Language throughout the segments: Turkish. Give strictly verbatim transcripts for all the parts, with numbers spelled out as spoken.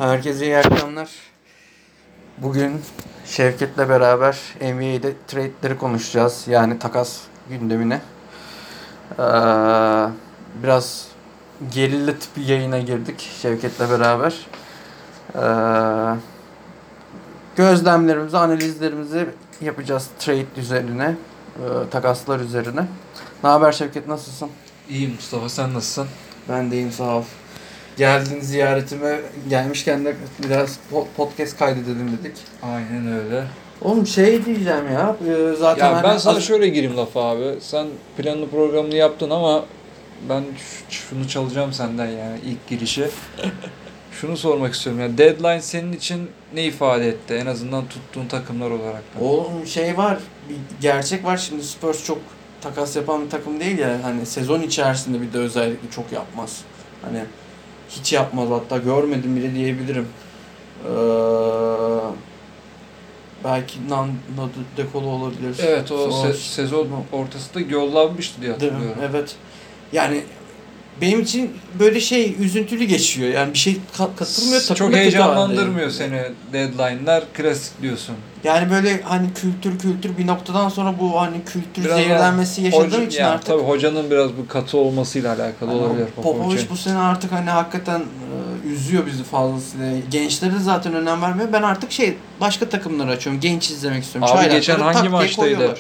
Herkese iyi akşamlar. Bugün Şevket'le beraber N B A'de trade'leri konuşacağız. Yani takas gündemine. Ee, biraz gerilit bir yayına girdik Şevket'le beraber. Ee, gözlemlerimizi, analizlerimizi yapacağız trade üzerine, e, takaslar üzerine. Ne haber Şevket, nasılsın? İyiyim Mustafa, sen nasılsın? Ben de iyiyim, sağ ol. Geldin ziyaretime, gelmişken de biraz podcast kaydedelim dedik. Aynen öyle. Oğlum şey diyeceğim ya, e, zaten Ya hani ben sana az- şöyle gireyim lafa abi. Sen planlı programını yaptın ama ben ş- şunu çalacağım senden yani ilk girişi. Şunu sormak istiyorum ya, deadline senin için ne ifade etti? En azından tuttuğun takımlar olarak da. Oğlum şey var, bir gerçek var. Şimdi Spurs çok takas yapan bir takım değil ya, hani sezon içerisinde bir de özellikle çok yapmaz. Hani hiç yapmaz, hatta görmedim bile diyebilirim. Ee, belki Nando De Colo olabilir. Evet, o se- Sonra- sezon ortasında yollanmıştı diye Değil mi? hatırlıyorum. Evet. Yani benim için böyle şey üzüntülü geçiyor. Yani bir şey ka- katılmıyor. takım Çok da kötü heyecanlandırmıyor halde. seni deadline'lar, klasik diyorsun. Yani böyle hani kültür kültür bir noktadan sonra bu hani kültür Biraz zehirlenmesi yaşadığım Hoca- için yani artık. tabii hocanın biraz bu katı olmasıyla alakalı Hani olabilir. Popovic bu sene artık hani hakikaten e, üzüyor bizi fazlasıyla. Gençlere zaten önem vermiyor. Ben artık şey başka takımları açıyorum. Genç izlemek istiyorum. Abi Çaylakları geçen tak hangi diye maçtaydı? koyuyorlar.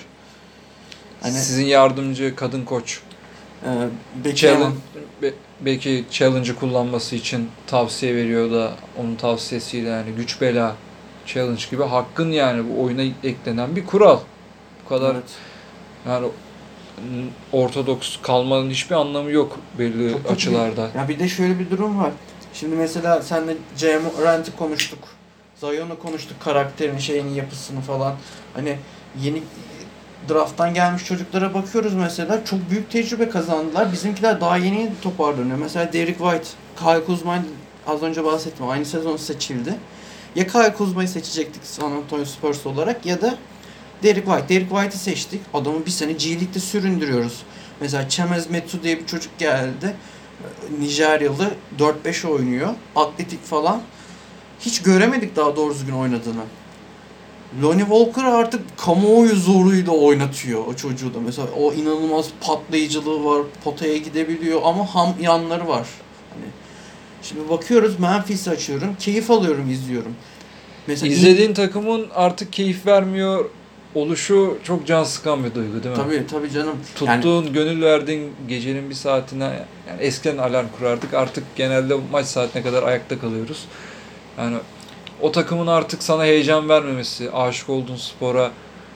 Hani Sizin yardımcı kadın koç. e, Becky Challenge, Hammond. be- belki challenge'ı kullanması için tavsiye veriyor da onun tavsiyesiyle yani güç bela challenge gibi hakkın yani bu oyuna eklenen bir kural. Bu kadar Evet. yani n- ortodoks kalmanın hiçbir anlamı yok belli Çok kötü açılarda. Ya bir de şöyle bir durum var. Şimdi mesela senle Ja Morant'i konuştuk. Zion'u konuştuk, karakterin şeyini, yapısını falan. Hani yeni draft'tan gelmiş çocuklara bakıyoruz mesela. Çok büyük tecrübe kazandılar. Bizimkiler daha yeni yeni toparlanıyor. Mesela Derek White, Kyle Kuzma az önce bahsettim. Aynı sezon seçildi. Ya Kyle Kuzma'yı seçecektik San Antonio Spurs olarak ya da Derek White. Derek White'ı seçtik. Adamı bir sene G League'de süründürüyoruz. Mesela Chemez Metu diye bir çocuk geldi. Nijeryalı, dört beş oynuyor. Atletik falan. Hiç göremedik daha doğru düzgün oynadığını. Lonnie Walker artık kamuoyu zoruyla oynatıyor o çocuğu da. Mesela o inanılmaz patlayıcılığı var. Potaya gidebiliyor ama ham yanları var. Hani şimdi bakıyoruz, Memphis'i açıyorum. Keyif alıyorum, izliyorum. Mesela İzlediğin takımın artık keyif vermiyor oluşu çok can sıkan bir duygu değil mi? Tabii tabii canım. Tuttuğun, Yani, gönül verdiğin gecenin bir saatine, yani eskiden alarm kurardık, artık genelde maç saatine kadar ayakta kalıyoruz. Yani o takımın artık sana heyecan vermemesi, aşık olduğun spora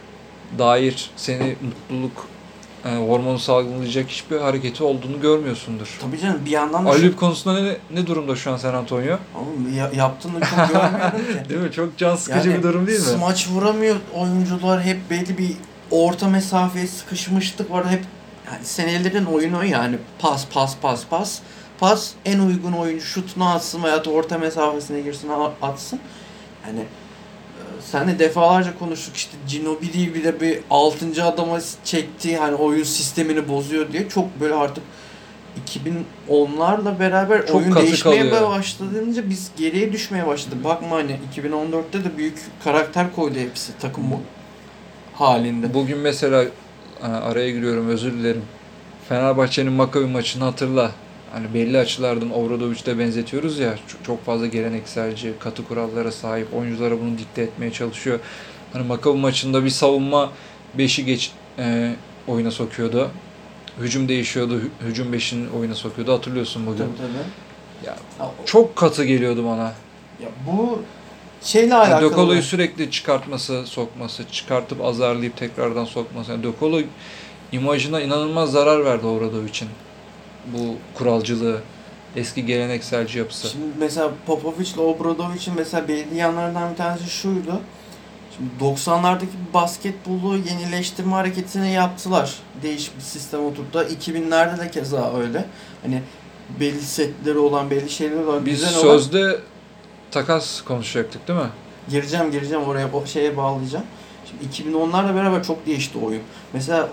dair seni mutluluk, yani hormonu salgılayacak hiçbir hareketi olduğunu görmüyorsundur. tabii canım, bir yandan da Alüp konusunda ne, ne durumda şu an San Antonio? Oğlum, ya, yaptığını çok görmüyorum ki. Değil mi? Çok can sıkıcı Yani bir durum değil mi? smaç vuramıyor oyuncular, hep belli bir orta mesafeye sıkışmışlık var, hep yani senelerin oyunu o, yani pas pas pas pas pas, en uygun oyuncu şutunu atsın veya da orta mesafesine girsin, a- atsın. Yani e, senle defalarca konuştuk, işte Ginobili bile bir altıncı adama çekti, hani oyun sistemini bozuyor diye. Çok böyle artık iki bin onlarla beraber Çok oyun katı değişmeye kalıyor. başladığınca biz geriye düşmeye başladık. Bakma hani iki bin on dörtte de büyük karakter koydu hepsi takım bu halinde. Bugün mesela e, araya giriyorum, özür dilerim. Fenerbahçe'nin Maccabi maçını hatırla. Hani belli açılardan Obradovic'te benzetiyoruz ya. Çok, çok fazla gelenekselci, katı kurallara sahip, oyunculara bunu dikte etmeye çalışıyor. Hani Maccabi maçında bir savunma beşi geç e, oyuna sokuyordu. Hücum değişiyordu. hü- Hücum beşini oyuna sokuyordu. Hatırlıyorsun bugün. Tabii tabii. Ya, Ya, çok katı geliyordu bana. ya bu şeyle Yani alakalı. De Colo'yu sürekli çıkartması, sokması, çıkartıp azarlayıp tekrardan sokması. Yani De Colo imajına inanılmaz zarar verdi Obradovic'in. Bu kuralcılığı, eski gelenekselci yapısı. Şimdi mesela Popovic'le Obradovic'in mesela belli yanlarından bir tanesi şuydu. Şimdi doksanlardaki basketbolu yenileştirme hareketini yaptılar. Değişik bir sistem oturttu. iki binlerde de keza öyle. Hani belli setleri olan, belli şeyleri olan, Biz güzel olan. sözde takas konuşacaktık değil mi? Gireceğim gireceğim oraya, o şeye bağlayacağım. Şimdi iki bin onlarla beraber çok değişti oyun. Mesela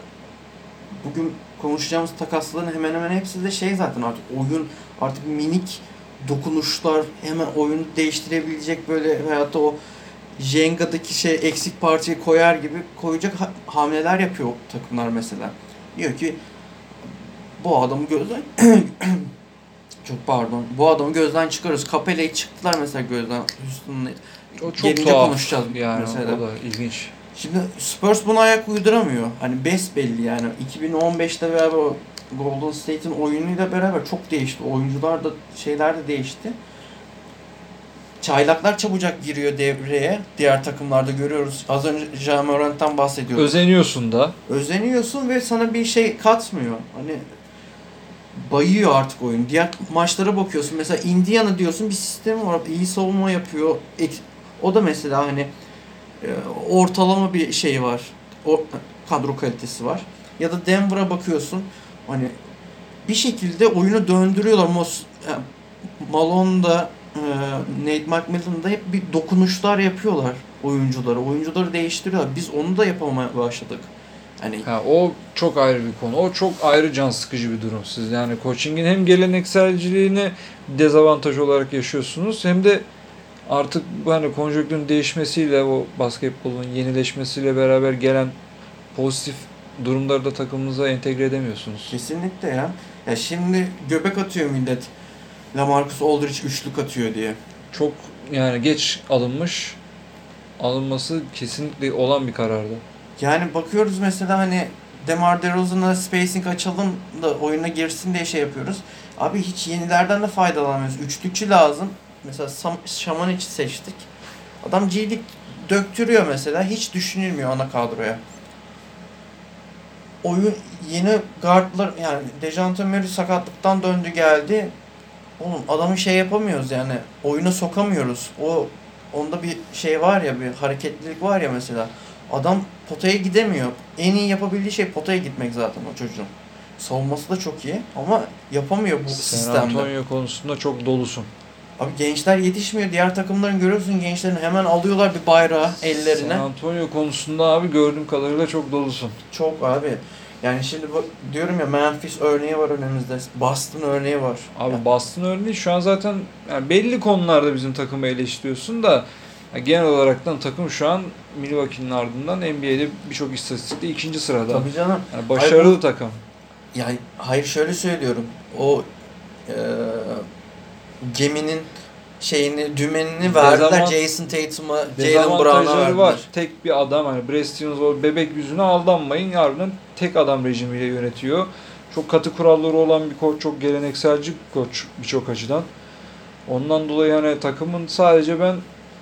bugün konuşacağımız takasların hemen hemen hepsi de şey zaten, artık oyun artık minik dokunuşlar hemen oyunu değiştirebilecek, böyle veyahut da o Jenga'daki şey eksik parçayı koyar gibi koyacak ha- hamleler yapıyor o takımlar mesela. Diyor ki bu adamı gözden çok pardon. Bu adamı gözden çıkarıyoruz. Capella'yı çıktılar mesela gözden. Houston'la O çok gelince tuhaf konuşacağız yani, mesela. o da ilginç. Şimdi Spurs buna ayak uyduramıyor. Hani besbelli yani. iki bin on beşte beraber o Golden State'in oyunuyla beraber çok değişti. Oyuncular da şeyler de değişti. Çaylaklar çabucak giriyor devreye. Diğer takımlarda görüyoruz. Az önce Ja Morant'tan bahsediyorduk. Özeniyorsun da. Özeniyorsun ve sana bir şey katmıyor. Hani bayıyor artık oyun. Diğer maçlara bakıyorsun. Mesela Indiana diyorsun, bir sistemi var. İyi savunma yapıyor. Ek- O da mesela hani e, ortalama bir şey var. O kadro kalitesi var. Ya da Denver'a bakıyorsun. Hani bir şekilde oyunu döndürüyorlar. Mos yani Malone'da e, Nate McMillan'da hep bir dokunuşlar yapıyorlar oyunculara. Oyuncuları değiştiriyorlar. Biz onu da yapamaya başladık. Hani Ha, o çok ayrı bir konu. O çok ayrı can sıkıcı bir durum. Siz yani coaching'in hem gelenekselciliğini dezavantaj olarak yaşıyorsunuz, hem de artık bu hani konjonktürün değişmesiyle, o basketbolun yenileşmesiyle beraber gelen pozitif durumları da takımınıza entegre edemiyorsunuz. kesinlikle ya. Ya şimdi göbek atıyor millet. LaMarcus Aldridge üçlük atıyor diye. Çok yani geç alınmış, alınması kesinlikle olan bir karardı. Yani bakıyoruz mesela hani DeMar DeRozan'a spacing açalım da oyuna girsin diye şey yapıyoruz. Abi hiç yenilerden de faydalanmıyoruz. Üçlükçü lazım. Mesela Sam Şamanic'i seçtik. Adam G'lik döktürüyor mesela. Hiç düşünülmüyor ana kadroya. Oyun yeni guardlar, yani Dejounte Murray sakatlıktan döndü geldi. Oğlum adamı şey yapamıyoruz yani. Oyuna sokamıyoruz. O onda bir şey var ya, bir hareketlilik var ya mesela. Adam potaya gidemiyor. En iyi yapabildiği şey potaya gitmek zaten o çocuğun. Savunması da çok iyi ama yapamıyor bu San sistemde. Antonio konusunda çok dolusun. Abi gençler yetişmiyor. Diğer takımların görüyorsun, gençlerin hemen alıyorlar bir bayrağı ellerine. San Antonio konusunda abi gördüğüm kadarıyla çok dolusun. Çok abi. Yani şimdi bu, diyorum ya, Memphis örneği var önümüzde. Boston örneği var. Abi Ya, Boston örneği şu an zaten yani belli konularda bizim takımı eleştiriyorsun da ya genel olaraktan takım şu an Milwaukee'nin ardından N B A'de birçok istatistikte ikinci sırada. tabii canım. Yani başarılı Hayır, bu- takım. Yani hayır, şöyle söylüyorum. O e, geminin şeyini, dümenini verdiler Dezavant- Jason Tatum'a, Jalen Brown'a Dezavantajları verdiler. var. Tek bir adam, hani Brad Stevens o bebek yüzüne aldanmayın. Harbiden tek adam rejimiyle yönetiyor. Çok katı kuralları olan bir koç, çok gelenekselci bir koç birçok açıdan. Ondan dolayı hani takımın sadece ben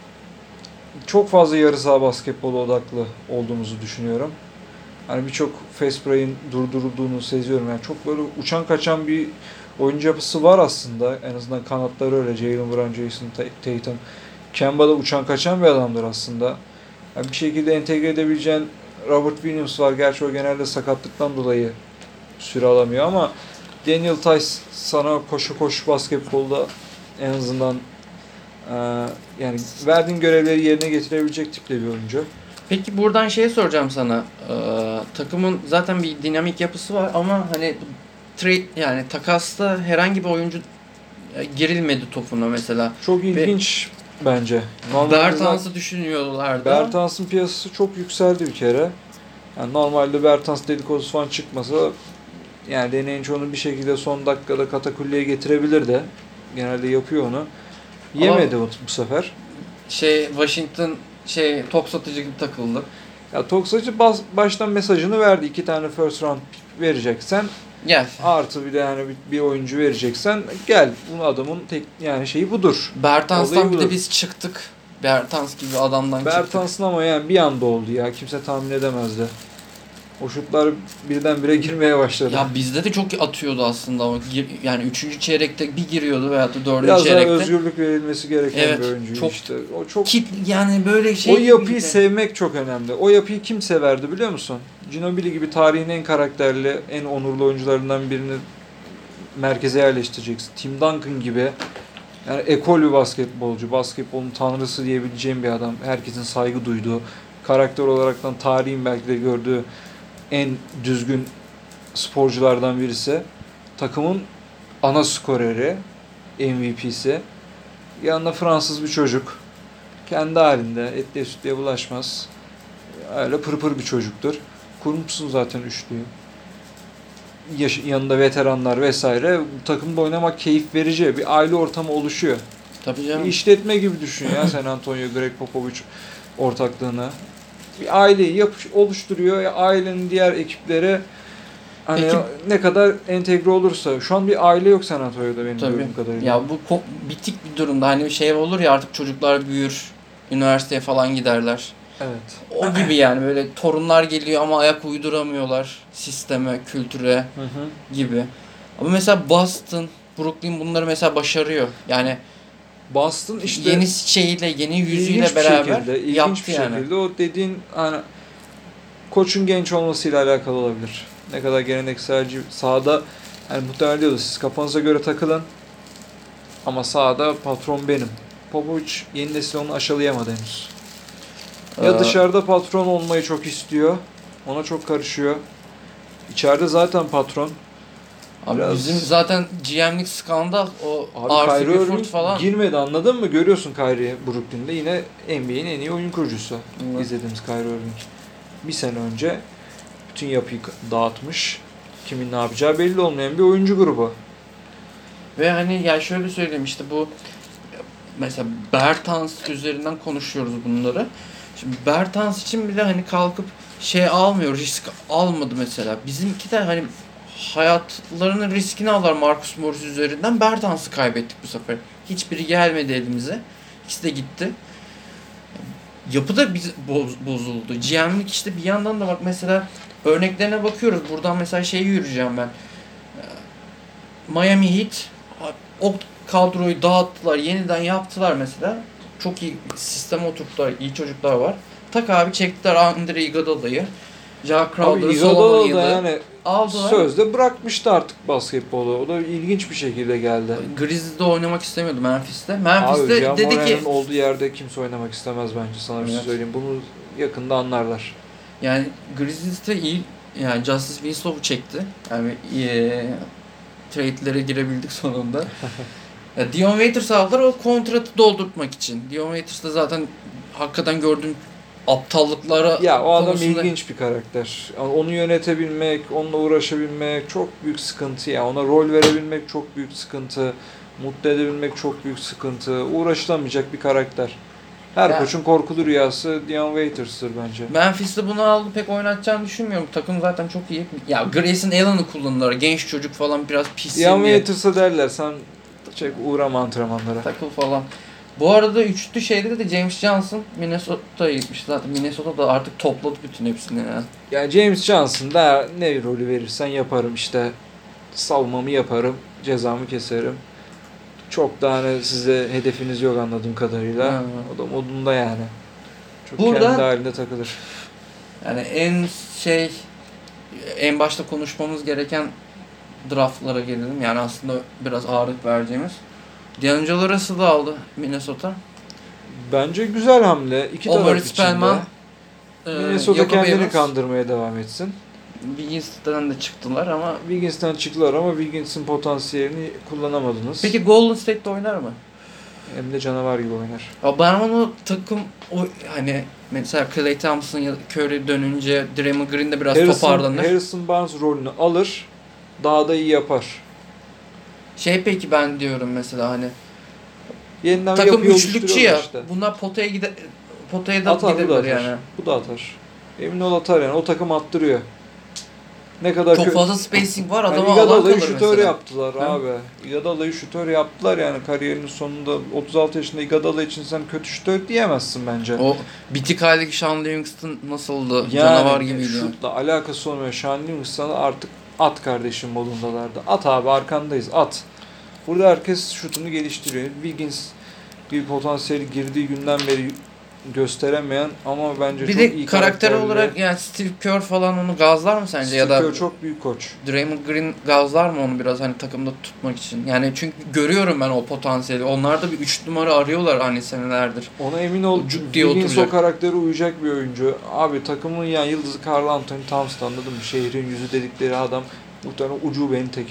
çok fazla yarı saha basketbolu odaklı olduğumuzu düşünüyorum. Hani birçok fast break'in durdurulduğunu seziyorum. Yani çok böyle uçan kaçan bir oyuncu yapısı var aslında. En azından kanatları öyle. Jalen Brown, Jason Tatum. Kemba da uçan kaçan bir adamdır aslında. Yani bir şekilde entegre edebileceğin Robert Williams var. Gerçi o genelde sakatlıktan dolayı süre alamıyor ama Daniel Tice sana koşu koşu basketbolda en azından e, yani verdiğin görevleri yerine getirebilecek tipte bir oyuncu. Peki buradan şey soracağım sana. Ee, takımın zaten bir dinamik yapısı var ama hani trade, yani takasta herhangi bir oyuncu e, girilmedi topuna mesela. Çok ilginç bence. Bertans'ı düşünüyorlardı. Bertans'ın piyasası çok yükseldi bir kere. Yani normalde Bertans dedikodusu falan çıkmasa yani deneyin çoğunu bir şekilde son dakikada katakulleye getirebilir de. Genelde yapıyor onu. Yemedi bu, bu sefer. Şey Washington şey top satıcı gibi takıldı. Ya Toksacı bas, baştan mesajını verdi. İki tane first round pick vereceksen Gel. artı bir de yani bir, bir oyuncu vereceksen gel. Bu adamın tek yani şeyi budur. Bertans'tan Olayı bir de budur. biz çıktık. Bertans gibi adamdan çıktık. Bertans'ın ama yani bir anda oldu ya. Kimse tahmin edemezdi. O şutlar birdenbire girmeye başladı. Ya bizde de çok atıyordu aslında ama gir- yani üçüncü çeyrekte bir giriyordu veya da dördüncü Biraz daha çeyrekte. özgürlük verilmesi gereken Evet, bir oyuncu çok- işte. O çok Kit yani böyle şey. o yapıyı gibi de. sevmek çok önemli. O yapıyı kim severdi biliyor musun? Ginobili gibi tarihin en karakterli, en onurlu oyuncularından birini merkeze yerleştireceksin. Tim Duncan gibi yani ekol bir basketbolcu, basketbolun tanrısı diyebileceğim bir adam. Herkesin saygı duyduğu, karakter olaraktan tarihin belki de gördüğü en düzgün sporculardan birisi. Takımın ana skoreri. M V P'si. Yanında Fransız bir çocuk. Kendi halinde etliye sütlüye bulaşmaz. Öyle pırpır bir çocuktur. Kurmuşsun zaten üçlüyü. Yaş- yanında veteranlar vesaire. Bu takımda oynamak keyif verici. Bir aile ortamı oluşuyor. Tabii Bir canım. işletme gibi düşün ya San Antonio Greg Popovich ortaklığını. Bir aileyi yapış, oluşturuyor. Ya ailenin diğer ekipleri hani Peki- ne kadar entegre olursa. Şu an bir aile yok San Antonio'da benim Tabii. gördüğüm kadarıyla. Ya bu ko- bitik bir durumda. Hani bir şey olur ya, artık çocuklar büyür, üniversiteye falan giderler. Evet. O gibi yani, böyle torunlar geliyor ama ayak uyduramıyorlar sisteme, kültüre Hı hı. gibi. Ama mesela Boston, Brooklyn bunları mesela başarıyor. Yani Boston işte yeni şeyiyle, yeni ilginç yüzüyle bir beraber şekilde, ilginç yaptı bir yani. şekilde o dediğin hani koçun genç olmasıyla alakalı olabilir. Ne kadar gelenekselci sahada hani muhtemelen diyordu siz kafanıza göre takılın ama sahada patron benim. Popovic yeni nesil onu aşılayamadı henüz. Ya Ee, dışarıda patron olmayı çok istiyor. Ona çok karışıyor. İçeride zaten patron. Abi biraz- bizim zaten G M'lik skandal, o Abi Arthur Kyrie Gifford Irving falan. girmedi, anladın mı? Görüyorsun Kyrie Brooklyn'de yine N B A'in en iyi oyun kurucusu. Evet. İzlediğimiz Kyrie Irving. Bir sene önce bütün yapıyı dağıtmış. Kimin ne yapacağı belli olmayan bir oyuncu grubu. Ve hani ya şöyle söyleyeyim, işte bu mesela Bertans üzerinden konuşuyoruz bunları. Şimdi Bertans için bile hani kalkıp şey almıyor, risk almadı mesela. Bizimki de hani hayatlarının riskini alır Marcus Morris üzerinden. Bertans'ı kaybettik bu sefer. Hiçbiri gelmedi elimize. İkisi de gitti. Yapı da biz boz- bozuldu. G M'lik işte bir yandan da bak mesela örneklerine bakıyoruz. Buradan mesela şeyi yürüyeceğim ben. Ee, Miami Heat o kadroyu dağıttılar, yeniden yaptılar mesela. Çok iyi sisteme oturttular, iyi çocuklar var. Tak abi çektiler Andre Iguodala'yı. Ja Abi Crowder'ı, Solomon Iguodala da Hill'ı yani aldılar. sözde bırakmıştı artık basketbolu. O da ilginç bir şekilde geldi. Grizzlies'de oynamak istemiyordu Memphis'te. Abi Memphis'te Ja dedi ki Morant'ın olduğu yerde kimse oynamak istemez bence, sana bir şey Evet. söyleyeyim. Bunu yakında anlarlar. yani Grizzlies'te iyi, yani Justice Winslow'u çekti. Yani eee trade'lere girebildik sonunda. Ya Dion Waiters aldılar o kontratı doldurtmak için. Dion Waiters da zaten hakikaten gördüğüm aptallıklara Ya o adam konusunda- ilginç bir karakter. Yani onu yönetebilmek, onunla uğraşabilmek çok büyük sıkıntı ya. Ona rol verebilmek çok büyük sıkıntı. Mutlu edebilmek çok büyük sıkıntı. Uğraşılamayacak bir karakter. Her Ya- koçun korkulu rüyası Dion Waiters'tır bence. Memphis'te bunu aldı, pek oynatacağını düşünmüyorum. Takım zaten çok iyi. Ya Grayson Allen'ı kullanırlar. Genç çocuk falan, biraz pis Dion diye Waiters'a derler sen çek uğrama antrenmanlara. takıl falan. Bu arada üçlü şeyde de James Johnson Minnesota'ya gitmiş. Zaten Minnesota da artık topladı bütün hepsini yani. Ya James Johnson da ne rolü verirsen yaparım işte. Savunmamı yaparım, cezamı keserim. Çok da hani size hedefiniz yok anladığım kadarıyla. Ha. O da modunda yani. Çok Burada- kendi halinde takılır. Yani en şey, en başta konuşmamız gereken draftlara gelelim. Yani aslında biraz ağırlık vereceğimiz. D'Angelo Russell'ı aldı Minnesota. Bence güzel hamle. İki Omer taraf için Spellman, de. e, Minnesota Jacob kendini Evans, kandırmaya devam etsin. Wiggins'ten de çıktılar ama. Wiggins'ten çıktılar ama Wiggins'in potansiyelini kullanamadınız. Peki Golden State'de oynar mı? Hem de canavar gibi oynar. Ya ben onu takım o hani mesela Klay Thompson ya da Curry dönünce Draymond Green de biraz Harrison, toparlanır. Harrison Barnes rolünü alır. Daha da iyi yapar. Şey peki ben diyorum mesela hani Yeniden bir takım yapıyı üçlükçü oluşturuyorlar ya. işte. Bunlar potaya gide potaya da Atar, bu da gidebilir atar. yani. Bu da atar. Emin ol atar yani. O takım attırıyor. Ne kadar Çok kö- fazla spacing var, Yani adama alan Iguodala'yı kalır şutör mesela. yaptılar Ha? abi. Iguodala'yı şutör yaptılar yani kariyerinin sonunda. otuz altı yaşında Iguodala için sen kötü şutör diyemezsin bence. O bitik haldeki Sean Livingston nasıldı? Yani Canavar gibiydi. şutla alakası olmayan Sean Livingston'a artık at kardeşim modundalardı. At abi, arkandayız, at. Burada herkes şutunu geliştiriyor. Wiggins bir potansiyeli girdiği günden beri gösteremeyen ama bence Bir çok de iyi karakter karakterli. olarak yani Steve Kerr falan onu gazlar mı sence, Steve ya da Kerr çok büyük koç. Draymond Green gazlar mı onu biraz hani takımda tutmak için? Yani çünkü görüyorum ben o potansiyeli. Onlar da bir üç numara arıyorlar hani senelerdir. Ona emin ol, Cuk diye Wiggins o oturacak. karaktere uyacak bir oyuncu. Abi takımın yani yıldızı Karl Anthony Towns, anladın mı? Şehrin yüzü dedikleri adam muhtemelen ucubenin teki.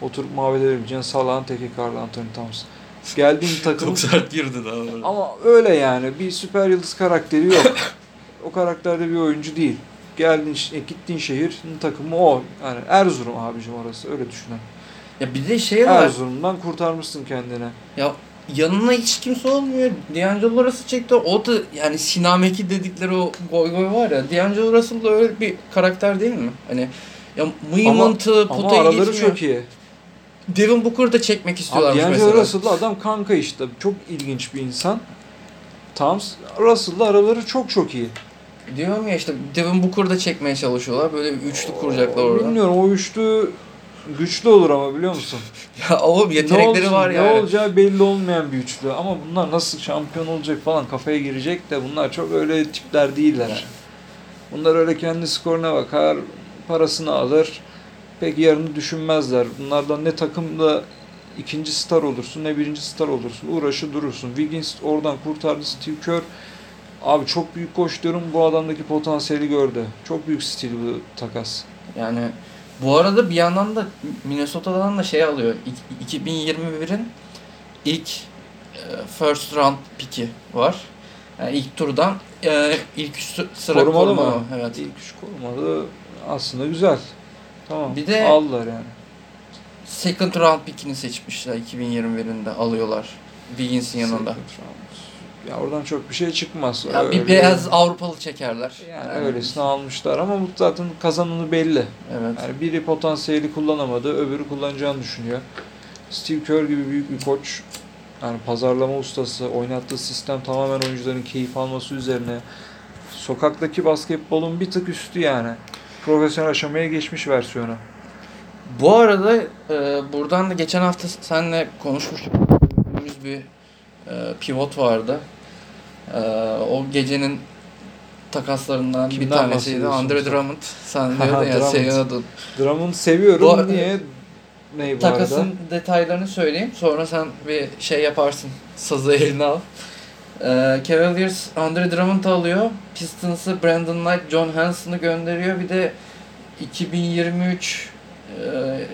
oturup muhabbet edebileceğin Salah'ın teki Karl Anthony Towns. Geldiğin takım Çok sert girdi daha böyle. ama öyle yani bir süper yıldız karakteri yok. O karakterde bir oyuncu değil. Geldiğin, e, gittiğin şehrin takımı o. Yani Erzurum abicim orası öyle düşünün. Ya bir de şey var. Erzurum'dan kurtarmışsın kendini. Ya yanına hiç kimse olmuyor. D'Angelo Russell çekti. O da yani Sinameki dedikleri o goy goy var ya. D'Angelo Russell da öyle bir karakter değil mi? Hani ya mıymıntı, Ama potayı araları geçmiyor. çok iyi. Devin Booker'ı da çekmek Abi istiyorlarmış D'Angelo mesela. Russell'la adam kanka işte. Çok ilginç bir insan. Towns, Russell'la araları çok çok iyi. Diyorum ya işte Devin Booker'ı da çekmeye çalışıyorlar. Böyle bir üçlü kuracaklar orada. Bilmiyorum o üçlü güçlü olur ama biliyor musun? Ya oğlum yetenekleri ne var ne yani. olacağı belli olmayan bir üçlü. Ama bunlar nasıl şampiyon olacak falan kafaya girecek de bunlar çok öyle tipler değiller. Bunlar öyle kendi skoruna bakar, parasını alır. Pek yarını düşünmezler. Bunlardan ne takımda ikinci star olursun ne birinci star olursun. Uğraşı durursun. Wiggins oradan kurtardı. Steve Kerr abi çok büyük koş diyorum bu adamdaki potansiyeli gördü. Çok büyük stil bu takas. Yani bu arada bir yandan da Minnesota'dan da şey alıyor. İk- iki bin yirmi birin ilk e, first round pick'i var. Yani ilk turdan e, ilk üç sıra Korumalı koruma. mı? Evet. İlk üç korumalı aslında güzel. Tamam. Bir de- aldılar yani. Second round pick'ini seçmişler iki bin yirmi birinde alıyorlar. Wiggins'in yanında. Ya oradan çok bir şey çıkmaz. Ya bir Öyle- beyaz Avrupalı çekerler. yani öylesine almışlar ama bu zaten kazananı belli. Evet. Yani biri potansiyeli kullanamadı, öbürü kullanacağını düşünüyor. Steve Kerr gibi büyük bir koç, yani pazarlama ustası, oynattığı sistem tamamen oyuncuların keyif alması üzerine. Sokaktaki basketbolun bir tık üstü yani. Profesyonel aşamaya geçmiş versiyonu. Bu arada e, buradan da geçen hafta seninle konuşmuştuk. Gördüğümüz bir e, pivot vardı. E, o gecenin takaslarından bir Kimden tanesiydi. bahsediyorsun Andre sen? Drummond. Sen diyordun ya Drummond. seviyordun. Drummond'u seviyorum. Bu- Niye? Ney bu Takasın arada? detaylarını söyleyeyim. Sonra sen bir şey yaparsın. Sazı eline al. E, Cavaliers Andre Drummond alıyor. Pistons'ı Brandon Knight, John Hanson'ı gönderiyor. Bir de iki bin yirmi üç e,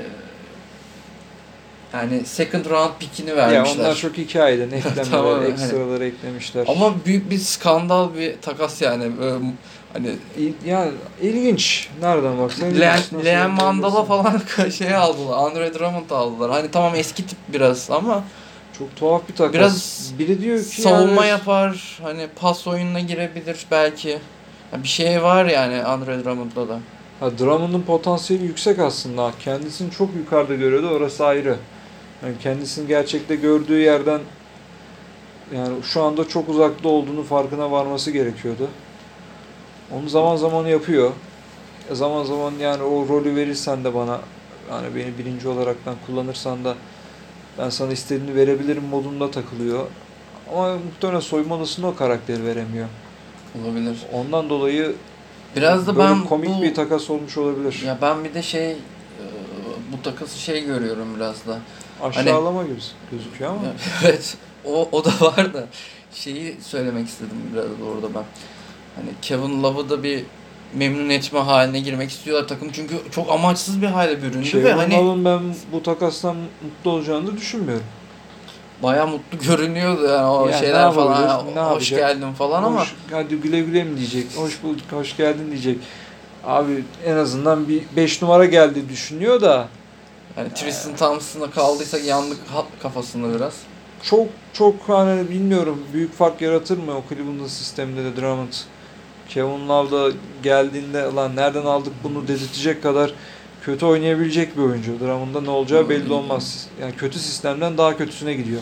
yani second round pick'ini Ya vermişler. onlar çok hikayeden eklemeler, Tamam, hani- ekstraları eklemişler. Ama büyük bir skandal bir takas yani. Böyle, hani İl- yani ilginç. Nereden baksan ilginç. Leon, Nasıl Leon Mandala yapabilirsin? falan şey aldılar. Andre Drummond aldılar. Hani tamam eski tip biraz ama Çok tuhaf bir takas. Biraz Biri diyor ki savunma yani, yapar. Hani pas oyununa girebilir belki. Ya bir şey var yani Andre Drummond'da da. ha, Drummond'un potansiyeli yüksek aslında. Kendisini çok yukarıda görüyordu. Orası ayrı. Yani kendisini gerçekte gördüğü yerden yani şu anda çok uzakta olduğunu farkına varması gerekiyordu. Onu zaman zaman yapıyor. E, Zaman zaman yani o rolü verirsen de bana yani beni birinci olaraktan kullanırsan da ben sana istediğini verebilirim modunda takılıyor. Ama muhtemelen soyunma odasında o karakteri veremiyor. Olabilir. Ondan dolayı Biraz da böyle ben komik bu bir takas olmuş olabilir. ya ben bir de şey e, bu takası şey görüyorum biraz da. Aşağılama gibi gözüküyor ama. Evet, o, o da var da şeyi söylemek istedim biraz da orada ben. Hani Kevin Love'ı da bir memnun etme haline girmek istiyorlar takım çünkü çok amaçsız bir hale büründü ve Kevin hani Love'ın ben bu takastan mutlu olacağını da düşünmüyorum. bayağı mutlu görünüyordu yani o Yani ne şeyler falan yapabilir, "Ha, ne hoş yapacak? geldin falan ama Hoş, hadi güle güle mi diyecek, hoş bulduk, hoş geldin diyecek. Abi en azından bir beş numara geldi düşünüyor da yani Tristan Thompson'a kaldıysa yandık ha- kafasında biraz. çok çok hani bilmiyorum büyük fark yaratır mı o Cleveland sisteminde de Drummond. Kevin Love da geldiğinde lan nereden aldık bunu dedirtecek kadar kötü oynayabilecek bir oyuncu. Drummond'da ne olacağı belli olmaz. Yani kötü sistemden daha kötüsüne gidiyor.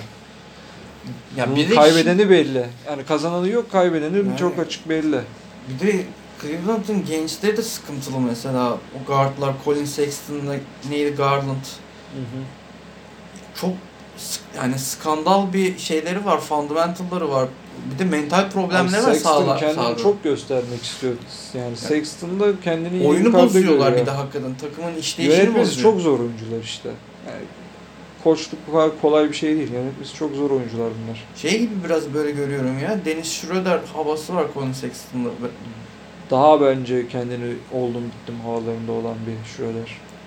Ya Bunun bir de kaybedeni belli. Yani kazananı yok, kaybedeni Yani- çok açık belli. bir de Cleveland'ın gençleri de sıkıntılı mesela o guardlar Colin Sexton'la neydi Garland çok sık- yani skandal bir şeyleri var, fundamentalları var. Bir de mental problemleri var Sexton sağla, kendini sağda. çok göstermek istiyor. Yani Sexton da kendini iyi Oyunu yukarıda bozuyorlar görüyor. bir de hakikaten. Takımın işleyişini Yönetmesi bozuyor. çok zor oyuncular işte. Yani koçluk bu kadar kolay bir şey değil. Yönetmesi çok zor oyuncular bunlar. Şey gibi biraz böyle görüyorum ya. Dennis Schroeder havası var Colin Sexton'da. Daha bence kendini oldum bittim havalarında olan bir Schroeder.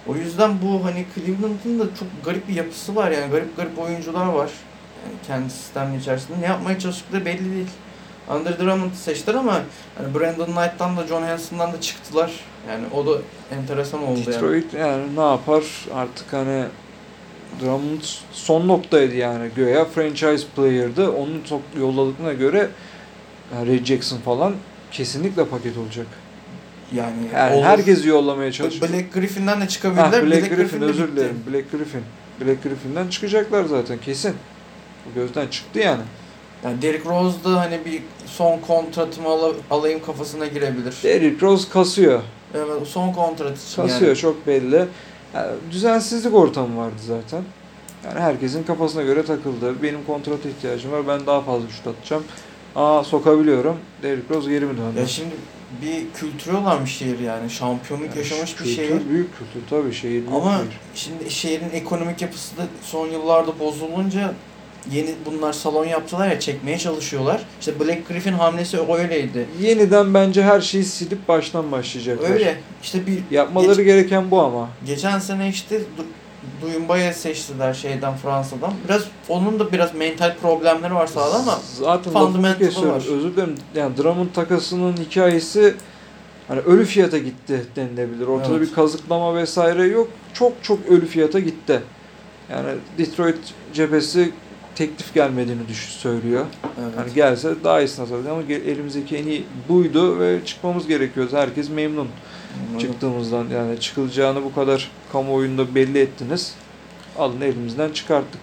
O yüzden bu hani Cleveland'ın da çok garip bir yapısı var yani garip garip oyuncular var. Yani kendi sistemin içerisinde ne yapmaya çalıştıkları belli değil. Andre Drummond'u seçtiler ama hani Brandon Knight'tan da John Hanson'dan da çıktılar. Yani o da enteresan oldu yani. Detroit yani ne yapar artık hani Drummond son noktaydı yani göğe franchise player'dı. Onun çok yolladıklarına göre yani Ray Jackson falan kesinlikle paket olacak. Yani, Yani olur. herkesi yollamaya çalışıyor. Black Griffin'den de Ah, çıkabilirler. Black, Black Griffin Griffin de özür bitti. dilerim. Black Griffin. Black Griffin'den çıkacaklar zaten kesin. Bu gözden çıktı yani. Yani Derrick Rose da hani bir son kontratımı al- alayım kafasına girebilir. Derrick Rose kasıyor. Evet, son kontrat için Kasıyor yani. çok belli. Yani düzensizlik ortamı vardı zaten. Yani herkesin kafasına göre takıldı. Benim kontrata ihtiyacım var. Ben daha fazla şut atacağım. Aa sokabiliyorum. Derrick Rose geri mi döndü? Ya şimdi bir kültürü olan bir şehir yani. Şampiyonluk Yani yaşamış bir kültür, şehir. büyük kültür tabii şehir büyük Ama şehir. şimdi şehrin ekonomik yapısı da son yıllarda bozulunca yeni bunlar salon yaptılar ya çekmeye çalışıyorlar. İşte Black Griffin hamlesi öyleydi. Yeniden bence her şeyi silip baştan başlayacaklar. Öyle. İşte bir Yapmaları geç- gereken bu ama. geçen sene işte Du- Doumbouya seçtiler şeyden Fransa'dan. Biraz onun da biraz mental problemleri var sahada ama Zaten lafını fundamental'ı kesiyorum. var. Özür dilerim. Yani Drummond takasının hikayesi hani ölü fiyata gitti denilebilir. Ortada Evet. bir kazıklama vesaire yok. Çok çok ölü fiyata gitti. Yani Detroit cephesi teklif gelmediğini düş söylüyor. Evet. Hani gelse daha iyisini atardık ama gel- elimizdeki en iyi buydu ve çıkmamız gerekiyordu. Herkes memnun çıktığımızdan. Yani çıkılacağını bu kadar kamuoyunda belli ettiniz. Alın elimizden çıkarttık.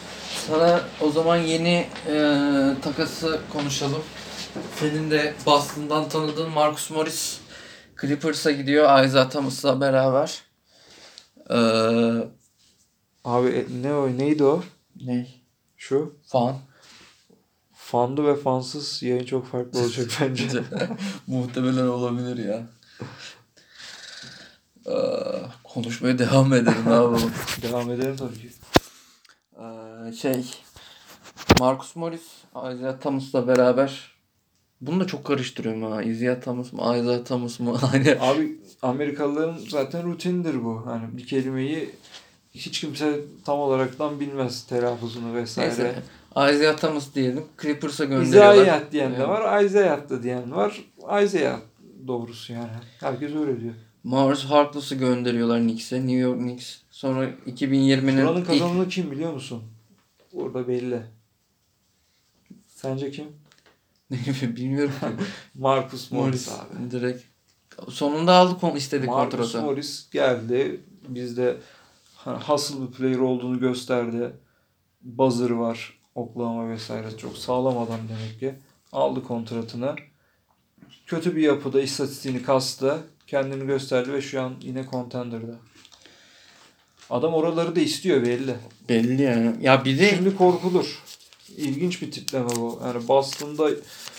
Sana o zaman yeni e, takası konuşalım. Senin de Boston'dan tanıdığın Marcus Morris Clippers'a gidiyor Isaiah Thomas'la beraber. Ee, Abi e, ne o neydi o? ne? Şu Fan. fanlı ve fansız yayın çok farklı olacak bence. Muhtemelen olabilir ya. Ee, konuşmaya devam edelim ne yapalım. Devam edelim tabii ki. Ee, şey Marcus Morris Isaiah Thomas'la beraber bunu da çok karıştırıyorum ha. Isaiah Thomas mı Isaiah Thomas mı? Hani Abi Amerikalıların zaten rutinidir bu. Hani bir kelimeyi hiç kimse tam olaraktan bilmez telaffuzunu vesaire. neyse Isaiah Thomas diyelim. Clippers'a gönderiyorlar. Isaiah diyen de Evet. var, Isaiah da diyen var. Isaiah doğrusu yani. Herkes öyle diyor. Morris Harkless'ı gönderiyorlar Knicks'e. New York Knicks. Sonra iki bin yirminin Buranın ilk... kazananı kim biliyor musun? Orada belli. Sence kim? Bilmiyorum ki. Marcus Morris, abi. Direkt. Sonunda aldık onu istediği Marcus kontratı. Morris geldi. Bizde hani hustle bir player olduğunu gösterdi. Buzzer var. Oklahoma vesaire. Çok sağlam adam demek ki. Aldı kontratını. Kötü bir yapıda istatistiğini kastı. Kendini gösterdi ve şu an yine contender'da. Adam oraları da istiyor belli. Belli yani. Ya bir de Şimdi korkulur. İlginç bir tipleme bu. Yani Boston'da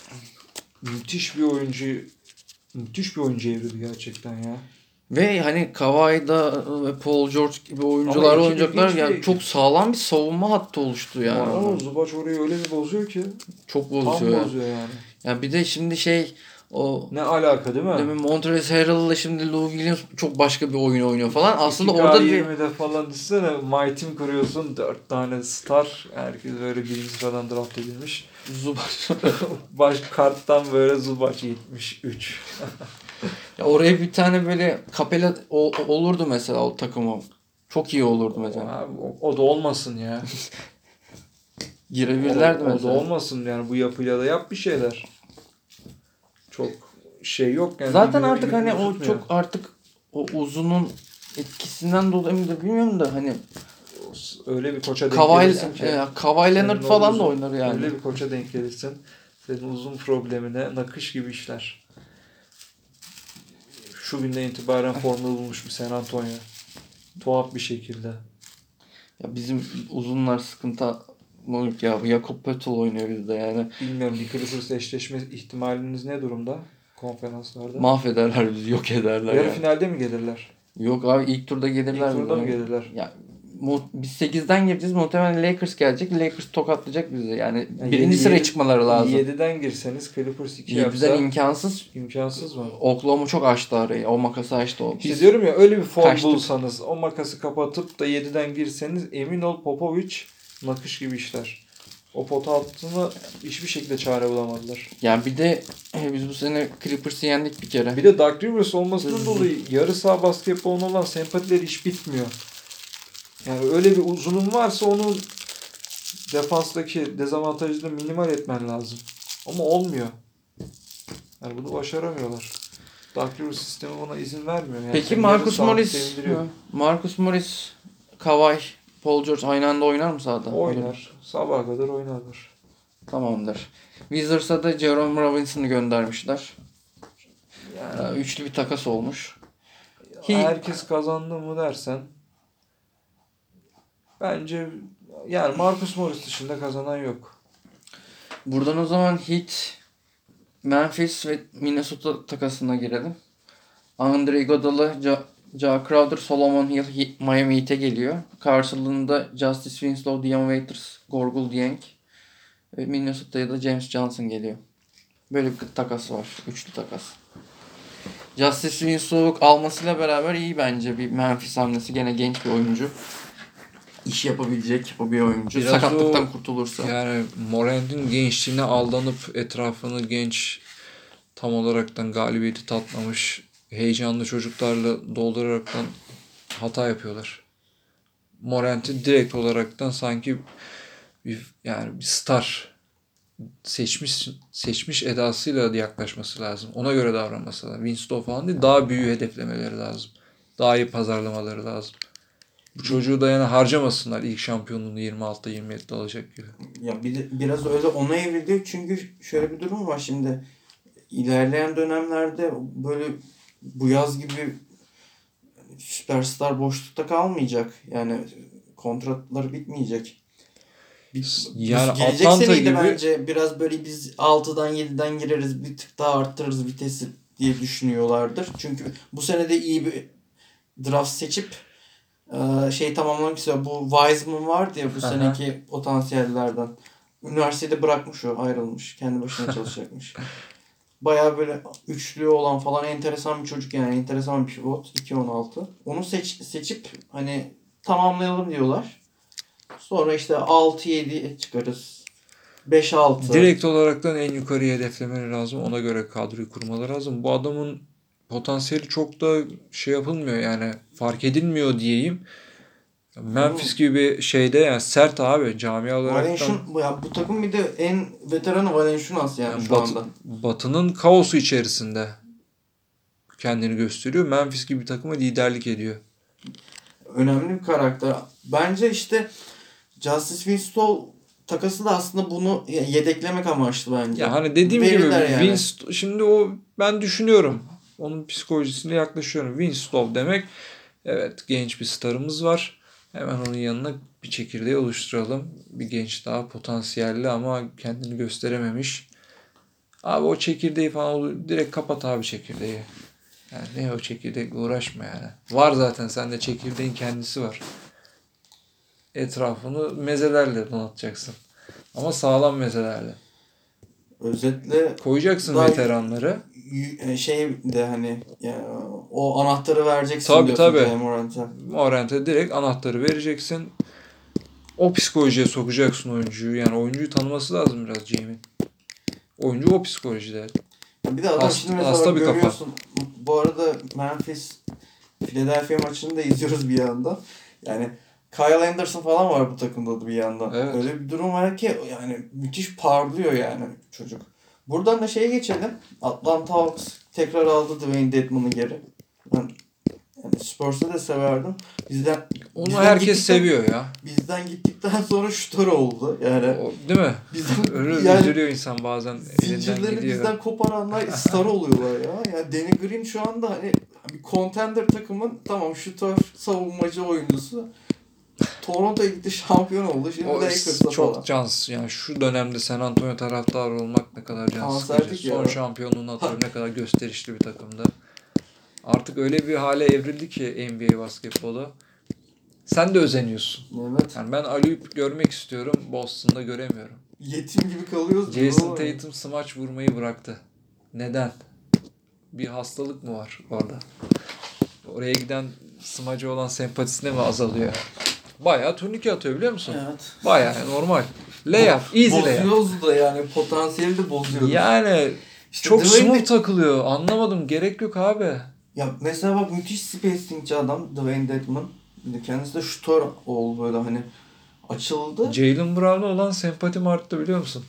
müthiş bir oyuncu müthiş bir oyuncu evrildi gerçekten ya. ve hani Kawhi'da ve Paul George gibi oyuncular Ama ekip oynayacaklar. ilginç bir Yani ekip. çok sağlam bir savunma hattı oluştu yani. Ama Ama Zubac orayı öyle bir bozuyor ki. çok Tam bozuyor yani. bozuyor yani. Yani bir de şimdi şey o Ne alaka değil mi? demin Montrezl Harrell'la şimdi Lou Williams çok başka bir oyun oynuyor falan. Aslında iki K orada bir yirmide falan düşsene My Team kuruyorsun. Dört tane star. Herkes böyle birinci sıradan draft edilmiş. Zubac. Baş karttan böyle Zubac yetmiş üç. Ya oraya bir tane böyle Capela o- olurdu mesela o takıma. Çok iyi olurdu mesela. Abi, o, o da olmasın ya. Girebilirlerdi o, o da mesela. olmasın yani bu yapıyla da yap bir şeyler. Çok şey yok yani. Zaten birbirini- artık hani birbirini o tutmuyor. çok artık o uzunun etkisinden dolayı mı da bilmiyorum da hani Öyle bir koça denk Kawhi, gelirsin ki. e, Kawhi Leonard senin o falan uzun- da oynar yani. Öyle bir koça denk gelirsin. Senin uzun problemine nakış gibi işler. Şu günden itibaren formunu bulmuş bir San Antonio. Tuhaf bir şekilde. Ya bizim uzunlar sıkıntı moruk ya. Jakob Poeltl oynuyor bizde yani. Bilmiyorum bir Clippers eşleşme ihtimaliniz ne durumda konferanslarda? Mahvederler bizi, yok ederler Yarı yani. finalde mi gelirler? Yok abi ilk turda gelirler. İlk turda mi? mı gelirler? Ya mu- biz sekizden gireceğiz. Muhtemelen Lakers gelecek. Lakers tokatlayacak bizi. Yani Yani birinci yedi- sıraya yedi- çıkmaları lazım. yediden girseniz Clippers iki yediden yapsa imkansız. imkansız mı? Oklahoma çok açtı arayı. O makası açtı o. İşte Biz diyorum ya öyle bir form kaçtık. bulsanız o makası kapatıp da yediden girseniz emin ol Popovic nakış gibi işler. O pota altına hiçbir şekilde çare bulamadılar. Yani bir de e, biz bu sene Clippers'ı yendik bir kere. Bir de Doug Rivers olmasından Hızlı. dolayı yarı saha basketboluna olan sempatileri hiç bitmiyor. Yani öyle bir uzunun varsa onu defanstaki dezavantajını minimal etmen lazım. Ama olmuyor. Yani bunu başaramıyorlar. Doug Rivers sistemi buna izin vermiyor. Yani Peki seni Marcus yarı saha Morris, sevindiriyor. Marcus Morris, Kawhi, Paul George aynı anda oynar mı sahada? Oynar. Sabaha kadar oynarlar. Tamamdır. Wizards'a da Jerome Robinson'ı göndermişler. Yani Ee, Üçlü bir takas olmuş. Ki- herkes kazandı mı dersen bence yani Marcus Morris dışında kazanan yok. Buradan o zaman Heat, Memphis ve Minnesota takasına girelim. Andre Iguodala, Ja, Ja Crowder, Solomon Hill Heat- Miami Heat'e geliyor. Karşılığında Justice Winslow, Dion Waiters, Gorgul Dieng ve Minnesota'ya da James Johnson geliyor. Böyle bir takas var. Üçlü takas. Justice Winslow'u almasıyla beraber iyi bence bir Memphis hamlesi. Gene genç bir oyuncu. İş yapabilecek o bir oyuncu. Biraz Sakatlıktan o- kurtulursa. Yani Morant'in gençliğine aldanıp etrafını genç tam olaraktan galibiyeti tatmamış heyecanlı çocuklarla dolduraraktan hata yapıyorlar. Morant'i direkt olaraktan sanki bir, yani bir star seçmiş seçmiş edasıyla yaklaşması lazım. Ona göre davranması lazım. Winslow falan değil, daha büyük hedeflemeleri lazım. Daha iyi pazarlamaları lazım. Bu çocuğu da yani harcamasınlar ilk şampiyonluğunu yirmi altıda yirmi yedide alacak gibi. Ya bir de, biraz öyle ona evriliyor çünkü şöyle bir durum var şimdi. İlerleyen dönemlerde böyle bu yaz gibi süperstar boşlukta kalmayacak. Yani kontratları bitmeyecek. Biz, Yani biz gelecek Atlanta seneyi de gibi- bence biraz böyle biz altıdan yediden gireriz bir tık daha arttırırız vitesi diye düşünüyorlardır. Çünkü bu sene de iyi bir draft seçip e, şey tamamlamak istiyor. Bu Wiseman vardı ya bu Aha. seneki potansiyellerden. Üniversitede bırakmış o, ayrılmış. Kendi başına çalışacakmış. Bayağı böyle üçlü olan falan enteresan bir çocuk yani. Enteresan bir pivot. iki on altı. Onu seç, seçip hani tamamlayalım diyorlar. Sonra işte altı yedi çıkarız. beş altı. Direkt olaraktan en yukarıya hedeflemeleri lazım. Ona göre kadroyu kurmaları lazım. Bu adamın potansiyeli çok da şey yapılmıyor yani fark edilmiyor diyeyim. Memphis gibi bir şeyde yani sert abi camia olaraktan Valenciun, ya bu takım bir de en veteranı Valenciunas yani yani şu Batı- anda. Batı'nın kaosu içerisinde kendini gösteriyor. Memphis gibi bir takıma liderlik ediyor. Önemli bir karakter. Bence işte Justice Winslow takası da aslında bunu yedeklemek amaçlı bence. Ya hani dediğim gibi Verirler yani. Winslow, şimdi o ben düşünüyorum. Onun psikolojisine yaklaşıyorum. Winslow demek evet genç bir starımız var. Hemen onun yanına bir çekirdeği oluşturalım. Bir genç daha potansiyelli ama kendini gösterememiş. Abi o çekirdeği falan direkt kapat abi çekirdeği. Yani ne o çekirdekle uğraşma yani. Var zaten sende çekirdeğin kendisi var. Etrafını mezelerle donatacaksın. Ama sağlam mezelerle. Özetle Koyacaksın Daha- veteranları. y- şey de hani ya, o anahtarı vereceksin Tabii, diyorsun tabii. Jay Morant'a. Morant'e direkt anahtarı vereceksin. O psikolojiye sokacaksın oyuncuyu. Yani oyuncuyu tanıması lazım biraz Jamie'in. Oyuncu o psikolojide. Ya bir de adam Hasta- şimdi mesela hasta bir kafa. görüyorsun. Bu arada Memphis Philadelphia maçını da izliyoruz bir yandan. Yani Kyle Anderson falan var bu takımda da bir yandan. Evet. Öyle bir durum var ki yani müthiş parlıyor yani çocuk. Buradan da şeye geçelim. Atlanta Hawks tekrar aldı Dwayne Dedmon'u geri. Ben yani Spurs'u da severdim. Bizden Onu bizden herkes gittikten- seviyor ya. Bizden gittikten sonra şutör oldu. Yani O, değil mi? bizden Öyle yani üzülüyor insan bazen elinden zincirlerini gidiyor. bizden koparanlar star oluyorlar ya. Yani Danny Green şu anda hani bir contender takımın tamam şutör, savunmacı oyuncusu. Toronto'ya gitti şampiyon oldu. Şimdi O Lakers'ta çok falan. cans. Yani şu dönemde San Antonio taraftarı olmak ne kadar can Kanserlik sıkıcı. ya. Son şampiyonluğunu hatırlıyorum ne kadar gösterişli bir takımda. Artık öyle bir hale evrildi ki N B A basketbolu. Sen de özeniyorsun. Evet. Yani ben Aliyup görmek istiyorum. Boston'da göremiyorum. Yetim gibi kalıyoruz. Jason Tatum smaç vurmayı bıraktı. Neden? Bir hastalık mı var orada? Oraya giden smacı olan sempatisine mi azalıyor? Bayağı turnike atıyor biliyor musun? Evet. Bayağı normal. Layup, easy layup. Bozuyoruz da yani potansiyeli de bozuyoruz. Yani İşte çok Dwayne smooth de- takılıyor. Anlamadım. Gerek yok abi. Ya mesela bak müthiş spacingçi adam Dwayne Dedman. Bir de kendisi de şutör oldu böyle hani açıldı. Jaylen Brown'a olan sempatim arttı biliyor musun?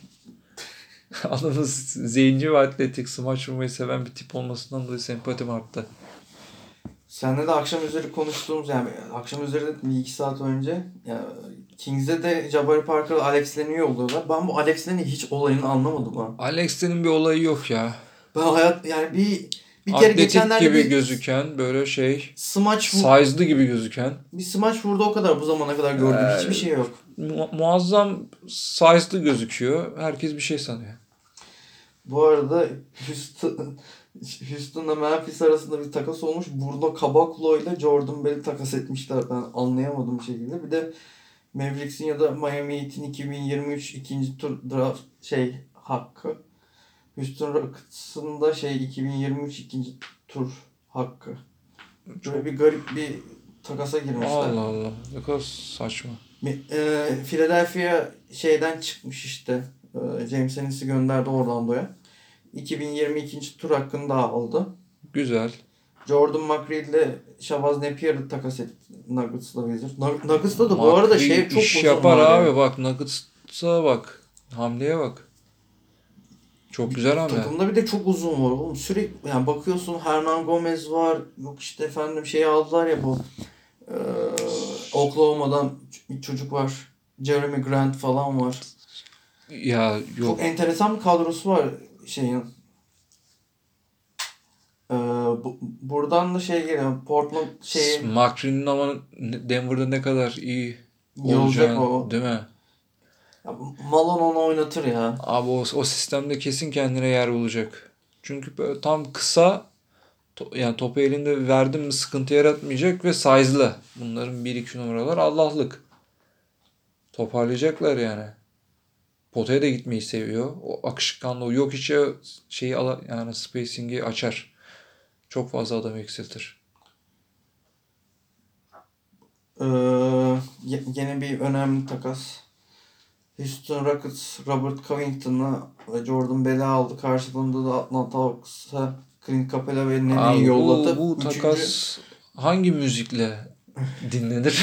Adamın zenci ve atletik, smaç vurmayı seven bir tip olmasından dolayı sempatim arttı. Seninle de akşam üzeri konuştuğumuz yani akşam üzeri de bir iki saat önce ya Kings'e de Jabari Parker Alex Len'i yolluyorlar. Ben bu Alex Len'i hiç olayını anlamadım ha. Alex'lerin bir olayı yok ya. Ben hayat yani bir bir kere Atletik geçenlerde gibi bir gözüken böyle şey smaç vur, size'lı gibi gözüken bir smaç vurdu o kadar bu zamana kadar gördüğüm Ee, hiçbir şey yok. mu- muazzam size'lı gözüküyor. Herkes bir şey sanıyor. Bu arada Houston Houston'la Memphis arasında bir takas olmuş. Bruno Caboclo ile Jordan Bell'i takas etmişler. Ben anlayamadım bir şekilde. Bir de Mavericks'in ya da Miami Heat'in iki bin yirmi üç ikinci tur draft şey hakkı. Houston Rockets'ın da şey iki bin yirmi üç ikinci tur hakkı. Böyle bir garip bir takasa girmişler. Allah Allah. Ne kadar saçma. E, Philadelphia şeyden çıkmış işte. E, James Ennis'i gönderdi Orlando'ya. iki bin yirmi ikinci tur hakkını da aldı. Güzel. Jordan McReed ile Shabazz Napier'ı takas etti Nuggets'la Wizards. Nug- Nuggets'ta da bu arada Makri şey çok iş uzun yapar var abi ya. bak Nuggets'a bak. Hamleye bak. Çok güzel hamle. Takımda bir de çok uzun var oğlum. Sürekli yani bakıyorsun Hernan Gomez var. Yok işte efendim şey aldılar ya bu e, Oklahoma'dan bir çocuk var. Jeremy Grant falan var. Ya yok. Çok enteresan bir kadrosu var şeyin. Ee, bu, buradan da şey geliyor. Portland şeyi McRee'nin ama Denver'da ne kadar iyi olacak olacağını o. değil mi? Ya, Malone onu oynatır ya. Abi o, o sistemde kesin kendine yer bulacak. Çünkü böyle tam kısa to- yani topu elinde verdin mi sıkıntı yaratmayacak ve size'lı. Bunların bir iki numaralar Allah'lık. Toparlayacaklar yani. Potaya da gitmeyi seviyor. O akışkanlığı o yok içe şeyi ala, yani spacing'i açar. Çok fazla adam eksiltir. Ee, ye- yine bir önemli takas. Houston Rockets Robert Covington'la ve Jordan Bell'i aldı. Karşılığında da Atlanta Hawks'a Clint Capela ve Abi Nene'yi bu, yolladı. bu Üçüncü- takas hangi müzikle dinlenir?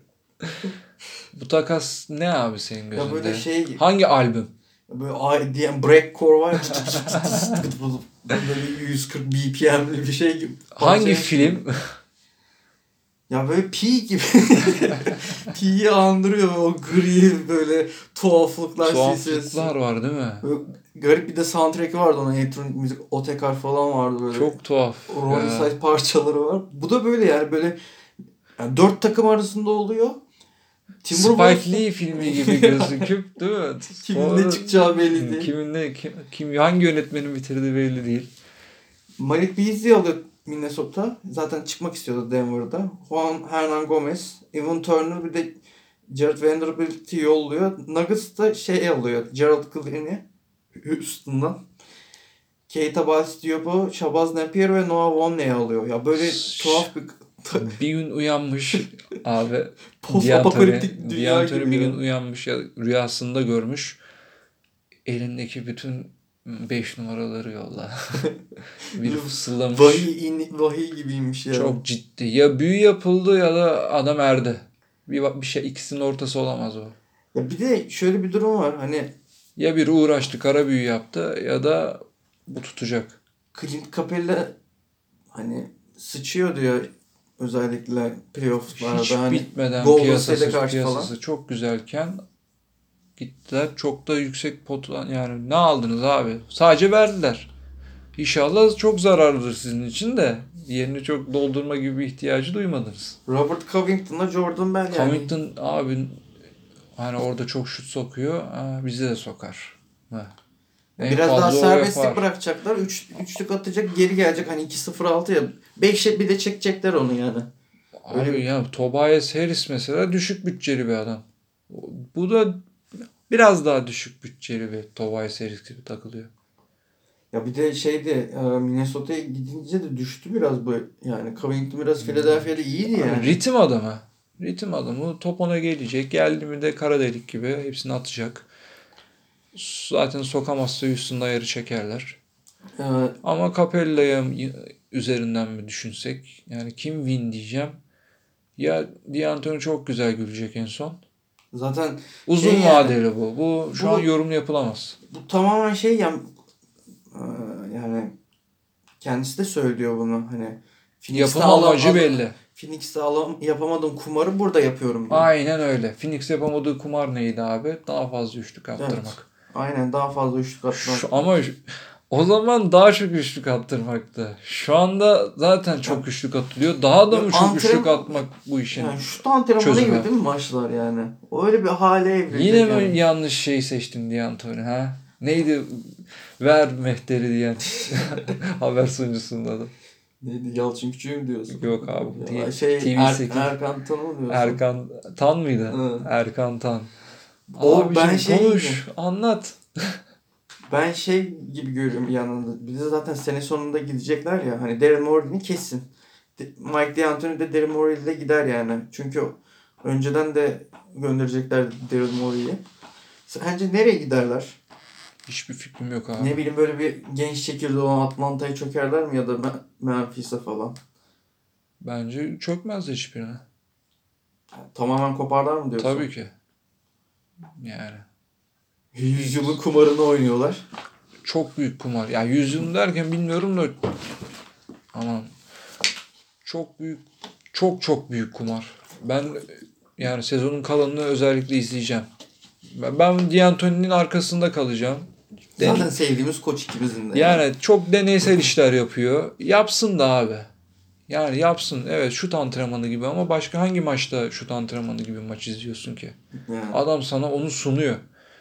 Bu takas ne abi senin ya gözünde? böyle şey Hangi albüm? böyle ay diyen breakcore var ya böyle yüz kırk B P M'li bir şey gibi. Hangi Parçaya- film? Ya böyle Pi gibi. Pi'yi andırıyor o gri böyle tuhaflıklar Tuhaflıklar var değil mi? Böyle garip bir de soundtrack'i vardı ona elektronik müzik Otekar falan vardı böyle. Çok tuhaf. Rolling Ya. Stones parçaları var. Bu da böyle yani böyle yani dört takım arasında oluyor. Timberwolves- Spike Lee filmi gibi gözüküp değil mi? Kimin Sonra- ne çıkacağı belli değil. Kimin ne, kim, kim hangi yönetmenin bitirdiği belli değil. Malik Beasley alıyor Minnesota. Zaten çıkmak istiyordu Denver'da. Juan Hernan Gomez, Evan Turner bir de Jared Vanderbilt'i yolluyor. Nuggets da şey alıyor. Gerald Green'i Houston'dan. Keita Bates-Diop'u, Shabazz Napier ve Noah Vonleh'i alıyor. Ya böyle tuhaf bir Bir gün uyanmış abi. post D'Antoni apokaliptik dünya D'Antoni gibi. bir ya. gün uyanmış ya rüyasında görmüş. Elindeki bütün beş numaraları yolla. Bir fısıldamış. Vahiy, in, vahiy gibiymiş ya. Çok ciddi. Ya büyü yapıldı ya da adam erdi. Bir, bir şey ikisinin ortası olamaz o. Ya bir de şöyle bir durum var. Hani Ya biri uğraştı kara büyü yaptı ya da bu tutacak. Clint Capela hani sıçıyor diyor özellikle playoff'larda. Hiç hani bitmeden Golden piyasası, State'e karşı piyasası falan. çok güzelken gittiler. Çok da yüksek pot yani ne aldınız abi? Sadece verdiler. İnşallah çok zararlıdır sizin için de yerini çok doldurma gibi bir ihtiyacı duymadınız. Robert Covington'la Jordan Bell yani. Covington abi hani orada çok şut sokuyor. Ha, bize de sokar. Ha. En Biraz daha fazla o serbestlik yapar. bırakacaklar. Üç, üçlük atacak geri gelecek. Hani iki sıfır altı ya. beşe bir de çekecekler onu yani. Abi Öyle bir- ya Tobias Harris mesela düşük bütçeli bir adam. Bu da biraz daha düşük bütçeli bir Tobias Harris gibi takılıyor. Ya bir de şeyde e, Minnesota'ya gidince de düştü biraz bu. Yani Covington biraz Philadelphia'da iyiydi Abi yani. ritim adamı. Ritim adamı. Top ona gelecek. Geldi mi de kara delik gibi hepsini atacak. Zaten sokamazsa Houston'da ayarı çekerler. Evet. Ama Capella'ya üzerinden mi düşünsek? Yani kim win diyeceğim. Ya D'Antoni çok güzel gülecek en son. Zaten Uzun şey yani, vadeli bu. Bu şu bu- an yorum yapılamaz. bu tamamen şey ya, e, yani kendisi de söylüyor bunu, hani Phoenix'te Yapım alam, amacı al- belli. Phoenix'te alam, yapamadığım kumarı burada yapıyorum diyor. Aynen öyle. Phoenix yapamadığı kumar neydi abi? Daha fazla üçlük Evet. attırmak. Aynen, daha fazla üçlük atmak. Şu, ama şu- o zaman daha çok üçlük attırmaktı. Şu anda zaten çok Ya- üçlük atılıyor. Daha da mı Ya çok antren- üçlük atmak bu işin? Yani şut antrenmanı çözümü. gibi değil mi maçlar yani? Öyle bir hale evrilecek Yine mi yani. yanlış şey seçtin D'Antoni ha? Neydi? Ver mehteri diyen haber sunucusunun adı. Neydi, Yalçın Küçük'ü mü diyorsun? Yok abi, Ya T- şey, T V Er- sekiz. Erkan Tan'ı mı diyorsun? Erkan Tan mıydı? Hı. Erkan Tan. O Abicim ben şey konuş, gibi- anlat. Ben şey gibi görüyorum yanında. Bir de zaten sene sonunda gidecekler ya. Hani Daryl Morey'ni kesin. De- Mike D'Antoni de Daryl Morey ile gider yani. Çünkü önceden de gönderecekler Daryl Morey'i. Sence nereye giderler? Hiçbir fikrim yok abi. Ne bileyim, böyle bir genç çekirdeği olan Atlanta'ya çökerler mi ya da Me- Memphis'e falan? Bence çökmez hiçbirine. Tamamen koparlar mı diyorsun? Tabii ki. Yani. Yüzyılın kumarını oynuyorlar. Çok büyük kumar. Ya yüzyıl derken bilmiyorum da aman çok büyük, çok çok büyük kumar. Ben yani sezonun kalanını özellikle izleyeceğim. Ben, ben D'Antoni'nin arkasında kalacağım. Den- Zaten sevdiğimiz koç ikimizin de. yani çok deneysel işler yapıyor. Yapsın da abi. Yani yapsın. Evet, şut antrenmanı gibi ama başka hangi maçta şut antrenmanı gibi maç izliyorsun ki? Yani. Adam sana onu sunuyor.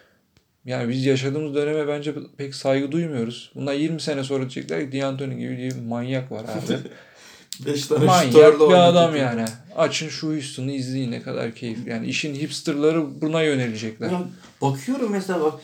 Yani biz yaşadığımız döneme bence pek saygı duymuyoruz. Bundan yirmi sene sonra diyecekler ki D'Antoni gibi bir manyak var abi. Beş tane Manyak şutörle bir adam oynatıyor. yani. Açın şu Houston'u izleyin, ne kadar keyifli. Yani işin hipsterları buna yönelecekler. Ya bakıyorum mesela, bak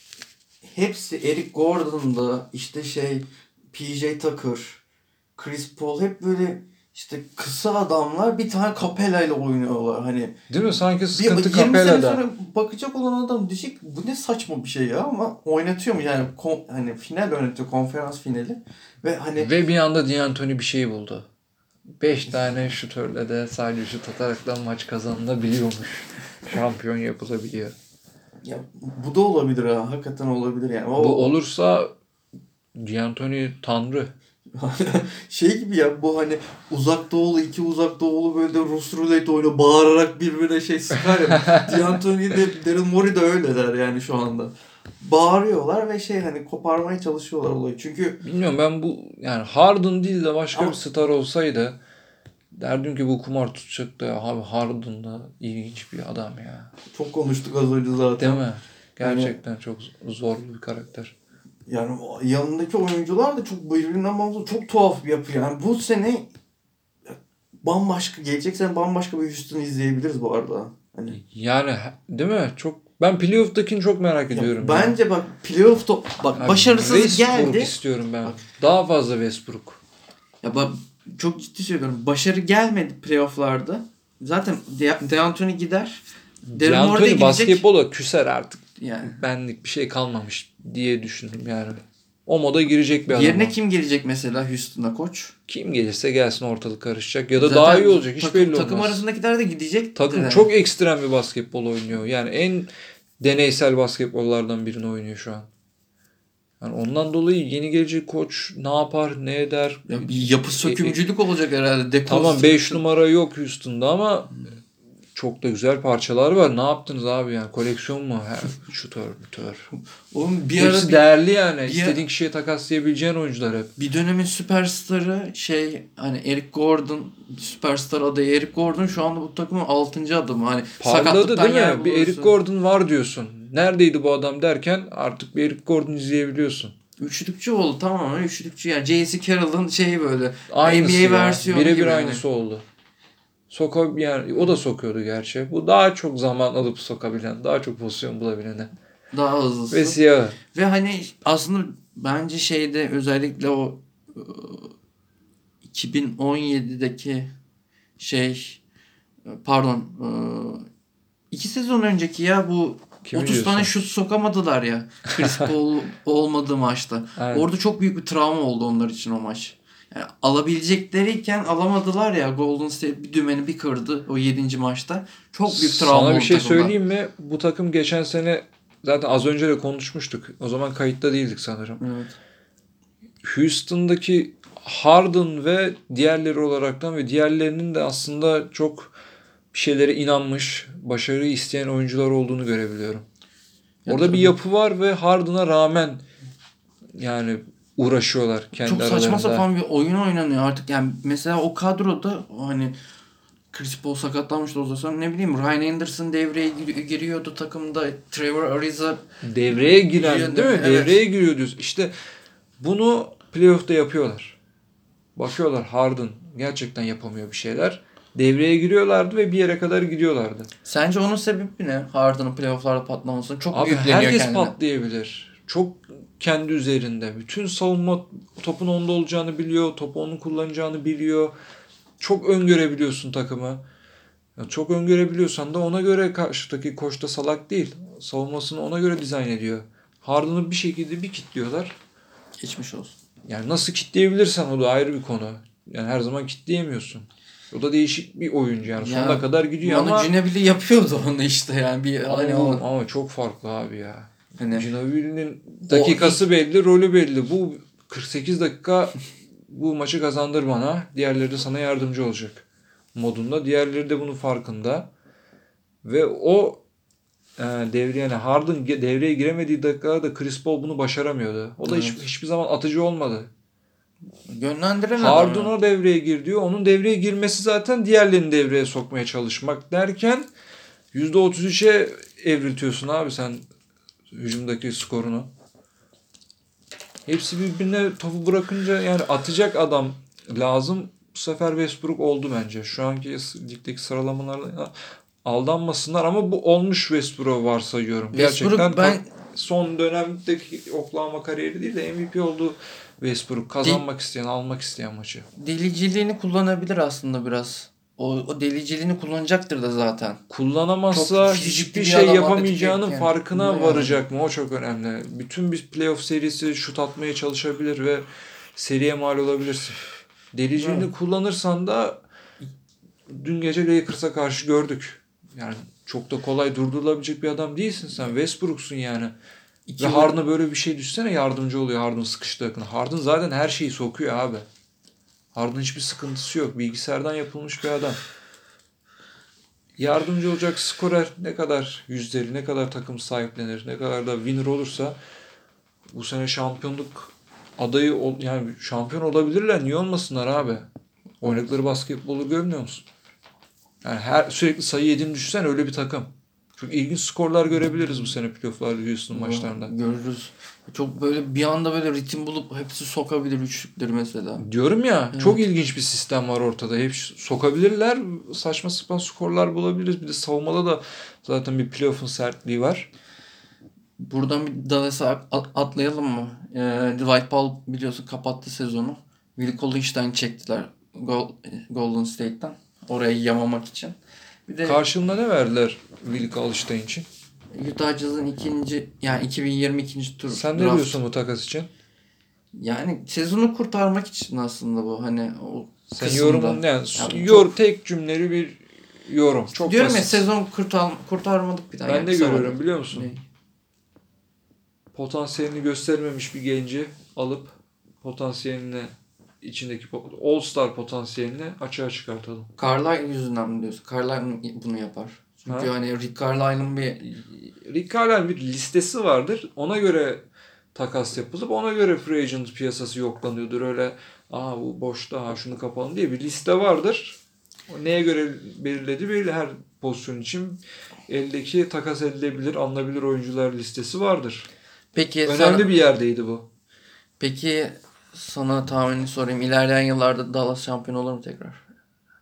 hepsi Eric Gordon'da, işte şey P J Tucker, Chris Paul, hep böyle işte kısa adamlar, bir tane Capella ile oynuyorlar hani. Değil mi? Sanki Bir, sıkıntı yirmi sene Capella'da. sonra bakacak olan adam diyecek bu ne saçma bir şey ya, ama oynatıyor mu yani, kon- hani final oynatıyor, konferans finali ve hani Ve bir anda D'Antoni bir şey buldu. Beş tane şutörle de sadece şut ataraktan maç kazanılabiliyormuş. Şampiyon yapılabiliyor. ya bu da olabilir ha, hakikaten olabilir yani. O, Bu olursa D'Antoni tanrı. şey gibi ya, bu hani uzak doğulu, iki uzak doğulu böyle de Rus roulette oyunu bağırarak birbirine şey sıkar ya. D'Antoni de Daryl Morey de öyle der yani şu anda. Bağırıyorlar ve şey, hani koparmaya çalışıyorlar olayı. Çünkü Bilmiyorum, ben bu yani Harden değil de başka Ama- bir star olsaydı derdim ki bu kumar tutacak da abi Harden da ilginç bir adam ya. çok konuştuk az önce zaten. Değil mi? Gerçekten çok zorlu bir karakter. Yani o yanındaki oyuncular da çok birbirinden bağımsız, çok tuhaf bir yapı yani. Bu sene bambaşka, gelecek sene bambaşka bir Houston izleyebiliriz bu arada. Hani Yani değil mi? Çok ben playoff'takini çok merak ya ediyorum. bence bak playoff'ta bak Abi başarısız Westbrook geldi. istiyorum ben. Bak. Daha fazla Westbrook. Ya bak, çok ciddi söylüyorum. Başarı gelmedi playoff'larda. Zaten De- D'Antoni gider. Daryl Morey de D'Antoni gidecek. basketbola küser artık. Yani. Benlik bir şey kalmamış diye düşündüm yani. O moda girecek bir adam. Yerine o. kim gelecek mesela Houston'a koç? Kim gelirse gelsin ortalık karışacak ya da Zaten daha iyi olacak, hiç takım, belli olmaz. takım arasındakiler de gidecek. Takım Yani. çok ekstrem bir basketbol oynuyor. Yani en deneysel basketbollardan birini oynuyor şu an. Yani ondan dolayı yeni gelecek koç ne yapar, ne eder? Ya bir yapı sökümcülük olacak herhalde. Dekoz- Tamam, beş numara yok Houston'da ama çok da güzel parçalar var. Ne yaptınız abi yani? Koleksiyon mu? Her şutör, mütör. Oğlum bir Hepsi ara bir, değerli yani. bir- İstediğin kişiye takaslayabileceğin oyuncular hep. bir dönemin süperstarı şey, hani Eric Gordon, süperstar adayı Eric Gordon şu anda bu takımın altıncı adamı. Hani Parladı sakatlıktan değil yer mi? Bir bulursun. Eric Gordon var diyorsun. Neredeydi bu adam derken artık bir Eric Gordon izleyebiliyorsun. Üçlükçü oldu, tamamen üçlükçü yani. J C Carroll'ın şeyi böyle. Aynısı N B A ya. versiyonu Birebir gibi aynısı oldu. Soka, yani o da sokuyordu gerçi. Bu daha çok zaman alıp sokabilen, daha çok pozisyon bulabilene. Daha hızlısı. Ve siyahı. Ve hani aslında bence şeyde özellikle o ıı, iki bin on yedideki şey pardon ıı, iki sezon önceki ya bu Kimi otuz diyorsun? tane şut sokamadılar ya Chris Paul olmadığı maçta. Aynen. Orada çok büyük bir travma oldu onlar için o maç. Yani alabilecekleriyken alamadılar ya. Golden State bir dümeni bir kırdı o yedinci maçta. Çok büyük travma oldu. Sana bir şey takımda. söyleyeyim mi? Bu takım geçen sene zaten az önce de konuşmuştuk. O zaman kayıtta değildik sanırım. Evet. Houston'daki Harden ve diğerleri olaraktan ve diğerlerinin de aslında çok bir şeylere inanmış, başarıyı isteyen oyuncular olduğunu görebiliyorum. Ya Orada tabii. bir yapı var ve Harden'a rağmen yani uğraşıyorlar kendi Çok aralarında. saçma sapan bir oyun oynanıyor artık. Yani mesela o kadroda hani Chris Paul sakatlanmıştı o zaman. Ne bileyim Ryan Anderson devreye gir- giriyordu takımda. Trevor Ariza Devreye giren Giriyor, değil mi? evet. Devreye giriyor diyorsun. İşte bunu playoff'ta yapıyorlar. Bakıyorlar Harden gerçekten yapamıyor bir şeyler. Devreye giriyorlardı ve bir yere kadar gidiyorlardı. Sence onun sebebi ne? Harden'ın playoff'larda patlamasının çok Abi yükleniyor herkes kendine. patlayabilir. Çok kendi üzerinde. Bütün savunma topun onda olacağını biliyor. Topu onun kullanacağını biliyor. Çok öngörebiliyorsun takımı. Ya çok öngörebiliyorsan da ona göre karşıdaki koç da salak değil. Savunmasını ona göre dizayn ediyor. Harden'ı bir şekilde bir kitliyorlar. Geçmiş olsun. Yani nasıl kitleyebilirsen o da ayrı bir konu. Yani her zaman kitleyemiyorsun. O da değişik bir oyuncu yani. Ya, Sonuna kadar gidiyor Manu ama... Ginobili yapıyordu onu işte yani. Bir, Ama, hani oğlum, o, ama çok farklı abi ya. hani, Ginobili'nin dakikası belli, rolü belli. Bu kırk sekiz dakika bu maçı kazandır bana. Diğerleri de sana yardımcı olacak modunda. Diğerleri de bunun farkında. Ve o e, devre yani Harden ge- devreye giremediği dakikalarda Chris Paul bunu başaramıyordu. O da hiç, Evet. hiçbir zaman atıcı olmadı. yönlendiren Harden adam. o devreye gir diyor. Onun devreye girmesi zaten diğerlerini devreye sokmaya çalışmak derken yüzde otuz üçe evriltiyorsun abi sen hücumdaki skorunu. Hepsi birbirine topu bırakınca yani atacak adam lazım. Bu sefer Westbrook oldu bence. Şu anki ligdeki sıralamalarda aldanmasınlar ama bu olmuş Westbrook'u varsayıyorum. Westbrook Gerçekten ben- ta- son dönemdeki Oklahoma kariyeri değil de M V P oldu Westbrook. Kazanmak isteyen, almak isteyen maçı. Deliciliğini kullanabilir aslında biraz. O, o deliciliğini kullanacaktır da zaten. Kullanamazsa Çok fizikli hiçbir bir şey adam, yapamayacağının atletik yani. farkına Yani. varacak mı? O çok önemli. Bütün bir playoff serisi şut atmaya çalışabilir ve seriye mal olabilirsin. Deliciliğini Evet. kullanırsan da dün gece Lakers'a karşı gördük. Yani çok da kolay durdurulabilecek bir adam değilsin sen. Westbrook'sun yani. İki Ve yıl- Harden'a böyle bir şey düşsene yardımcı oluyor Harden sıkıştığı yakın. Harden zaten her şeyi sokuyor abi. Harden hiçbir sıkıntısı yok. Bilgisayardan yapılmış bir adam. Yardımcı olacak skorer ne kadar yüzdeli, ne kadar takım sahiplenir, ne kadar da winner olursa bu sene şampiyonluk adayı ol, yani şampiyon olabilirler. Niye olmasınlar abi? Oynadıkları basketbolu görmüyor musun? Yani her sürekli sayı yediğini düşünsen öyle bir takım. Çok ilginç skorlar görebiliriz bu sene playoff'larda Houston maçlarında. Görürüz. Çok böyle bir anda böyle ritim bulup hepsi sokabilir üçlükleri mesela. Diyorum ya Evet. çok ilginç bir sistem var ortada. Hep sokabilirler. Saçma sapan skorlar bulabiliriz. Bir de savunmada da zaten bir playoff'un sertliği var. Buradan bir Dallas'a at- atlayalım mı? Ee, Dwight Powell biliyorsun kapattı sezonu. Will Collinstein'i çektiler Gol- Golden State'ten. Orayı yamamak için. Bir de Karşılığında ne verdiler Will Cauley-Stein için? Utah Jazz'ın ikinci yani iki bin yirmi ikinci tur Sen ne draft. diyorsun bu takas için? Yani sezonu kurtarmak için aslında bu hani o Sen kısımda. yorumun ne? Yani, Ya yor çok- tek cümleli bir yorum. Çok Diyorum ya basit. sezon kurtar, kurtarmadık bir daha. Ben Yani de kısa görüyorum vadede. biliyor musun? Ne? Potansiyelini göstermemiş bir genci alıp potansiyelini içindeki All Star potansiyelini açığa çıkartalım. Carlisle yüzünden mi diyorsun? Carlisle bunu yapar. Çünkü Ha? hani Rick Carlisle'ın bir Rick Carlisle'ın bir listesi vardır. Ona göre takas yapılıp ona göre free agent piyasası yoklanıyordur. Öyle aa bu boşta ha şunu kapalım diye bir liste vardır. O neye göre belirledi belli her pozisyon için eldeki takas edilebilir, alınabilir oyuncular listesi vardır. peki Önemli sana, bir yerdeydi bu. peki sana tahminini sorayım. İlerleyen yıllarda Dallas şampiyon olur mu tekrar?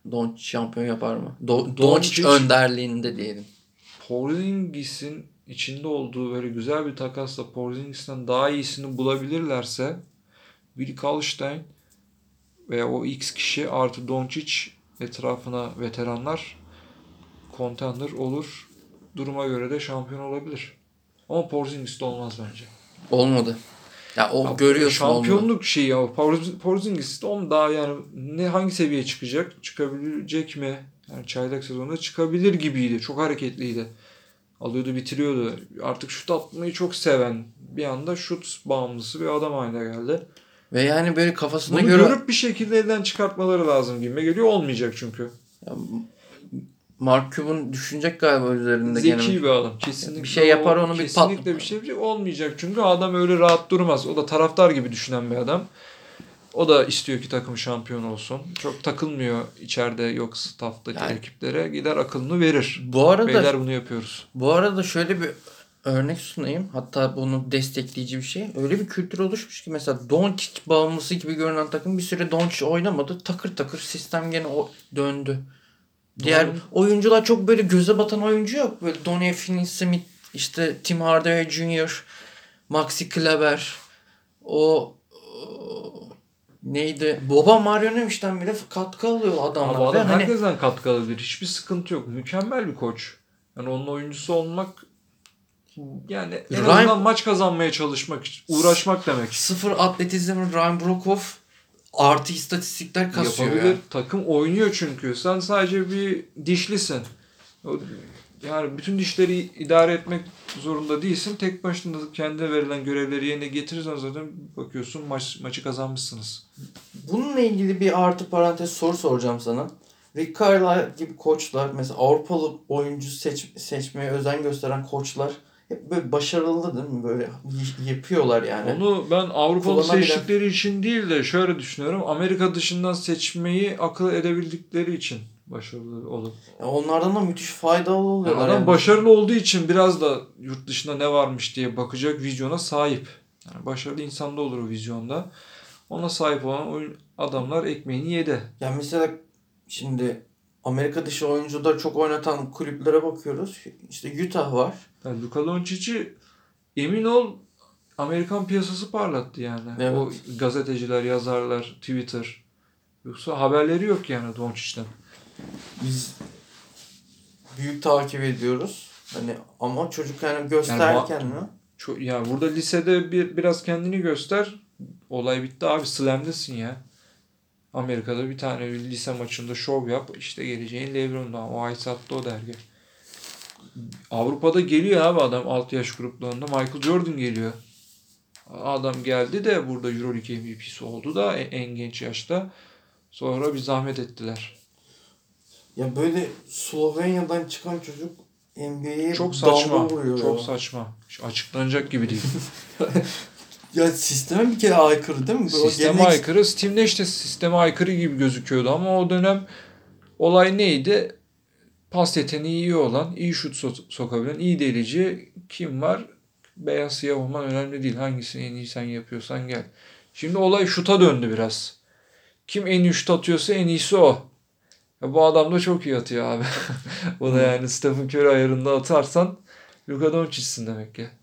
Doncic şampiyon yapar mı? Do- Doncic- Doncic önderliğinde diyelim. Porzingis'in içinde olduğu böyle güzel bir takasla Porzingis'ten daha iyisini bulabilirlerse Willie Cauley-Stein veya o X kişi artı Doncic etrafına veteranlar contender olur. Duruma göre de şampiyon olabilir. Ama Porzingis'te olmaz bence. Olmadı. Ya o Ya, görüyorsun olmadı. şampiyonluk şeyi ya. Porz- Porzingis'te on daha yani ne hangi seviyeye çıkacak? Çıkabilecek mi? Yani çaylak sezonunda çıkabilir gibiydi. Çok hareketliydi. Alıyordu, bitiriyordu. Artık şut atmayı çok seven, bir anda şut bağımlısı bir adam haline geldi. Ve yani böyle kafasına Bunu göre... görüp bir şekilde elden çıkartmaları lazım gibime geliyor. Olmayacak çünkü. Ya, Mark Cuban düşünecek galiba üzerinde. Zeki gene. bir adam. Kesinlikle Bir şey yapar, o- onu bir kesinlikle pat- bir şey yapacak. Olmayacak çünkü adam öyle rahat durmaz. O da taraftar gibi düşünen bir adam. O da istiyor ki takım şampiyon olsun. Çok takılmıyor içeride yok staff'taki Yani- ekiplere. Gider akılını verir. Bu arada Beyler bunu yapıyoruz. bu arada şöyle bir örnek sunayım. Hatta bunu destekleyici bir şey. Öyle bir kültür oluşmuş ki mesela Doncic bağımlısı gibi görünen takım bir süre Doncic oynamadı. Takır takır sistem gene o döndü. Diğer Doğru. oyuncular çok böyle göze batan oyuncu yok. Böyle Dorian Finney-Smith, işte Tim Hardaway Junior, Maxi Kleber, o, o neydi? Boba Marjanović'ten bile katkı alıyor adamlar. Ama Ve adam hani herkesten katkı alabilir. Hiçbir sıkıntı yok. Mükemmel bir koç. Yani onun oyuncusu olmak yani en Ryan- azından maç kazanmaya çalışmak, uğraşmak demek. sıfır atletizm Ryan Broekhoff artı istatistikler kasıyor Yapabilir. ya. Takım oynuyor çünkü. Sen sadece bir dişlisin. O- Yani bütün dişleri idare etmek zorunda değilsin. Tek başına kendine verilen görevleri yerine getirirsen zaten bakıyorsun maç, maçı kazanmışsınız. Bununla ilgili bir artı parantez soru soracağım sana. Rick Carlisle gibi koçlar, mesela Avrupalı oyuncu seç, seçmeye özen gösteren koçlar hep böyle başarılı değil mi? Böyle y- yapıyorlar yani. Onu ben Avrupalı Kullanabilen- seçtikleri için değil de şöyle düşünüyorum. Amerika dışından seçmeyi akıl edebildikleri için başarılı olup. Ya onlardan da müthiş faydalı Yani oluyorlar. adam yani. başarılı olduğu için biraz da yurt dışında ne varmış diye bakacak vizyona sahip. Yani başarılı insanda olur o vizyonda. Ona sahip olan oyun adamlar ekmeğini yedi. Ya mesela şimdi Amerika dışı oyuncuları çok oynatan kulüplere bakıyoruz. İşte Utah var. Yani Luka Doncic'i emin ol Amerikan piyasası parlattı yani. Evet. O gazeteciler, yazarlar, Twitter. Yoksa haberleri yok yani Doncic'ten. Biz büyük takip ediyoruz. Hani ama çocuk yani gösterirken mi? Çok, yani burada lisede bir biraz kendini göster. Olay bitti abi. Slam'desin ya. Amerika'da bir tane bir lise maçında şov yap. İşte geleceğin LeBron'da. O ay sattı o dergi. Avrupa'da geliyor abi adam alt yaş gruplarında. Michael Jordan geliyor. Adam geldi de burada Euroleague M V P'si oldu da en genç yaşta. Sonra bir zahmet ettiler. Ya böyle Slovenya'dan çıkan çocuk N B A'ye Çok saçma. damga vuruyor Çok ya. saçma. Hiç açıklanacak gibi değil. Ya sisteme bir kere aykırı değil mi? Böyle o Sisteme gelenek- aykırı. Steve Nash de sisteme aykırı gibi gözüküyordu ama o dönem olay neydi? Pas yeteneği iyi olan, iyi şut so- sokabilen, iyi delici kim var? Beyaz siyah olman önemli değil. Hangisini en iyi sen yapıyorsan gel. Şimdi olay şuta döndü biraz. Kim en iyi şut atıyorsa en iyisi o. Ya bu adam da çok iyi atıyor abi. Bu da yani Stephen Curry ayarında atarsan Luka Doncic'sin demek ki.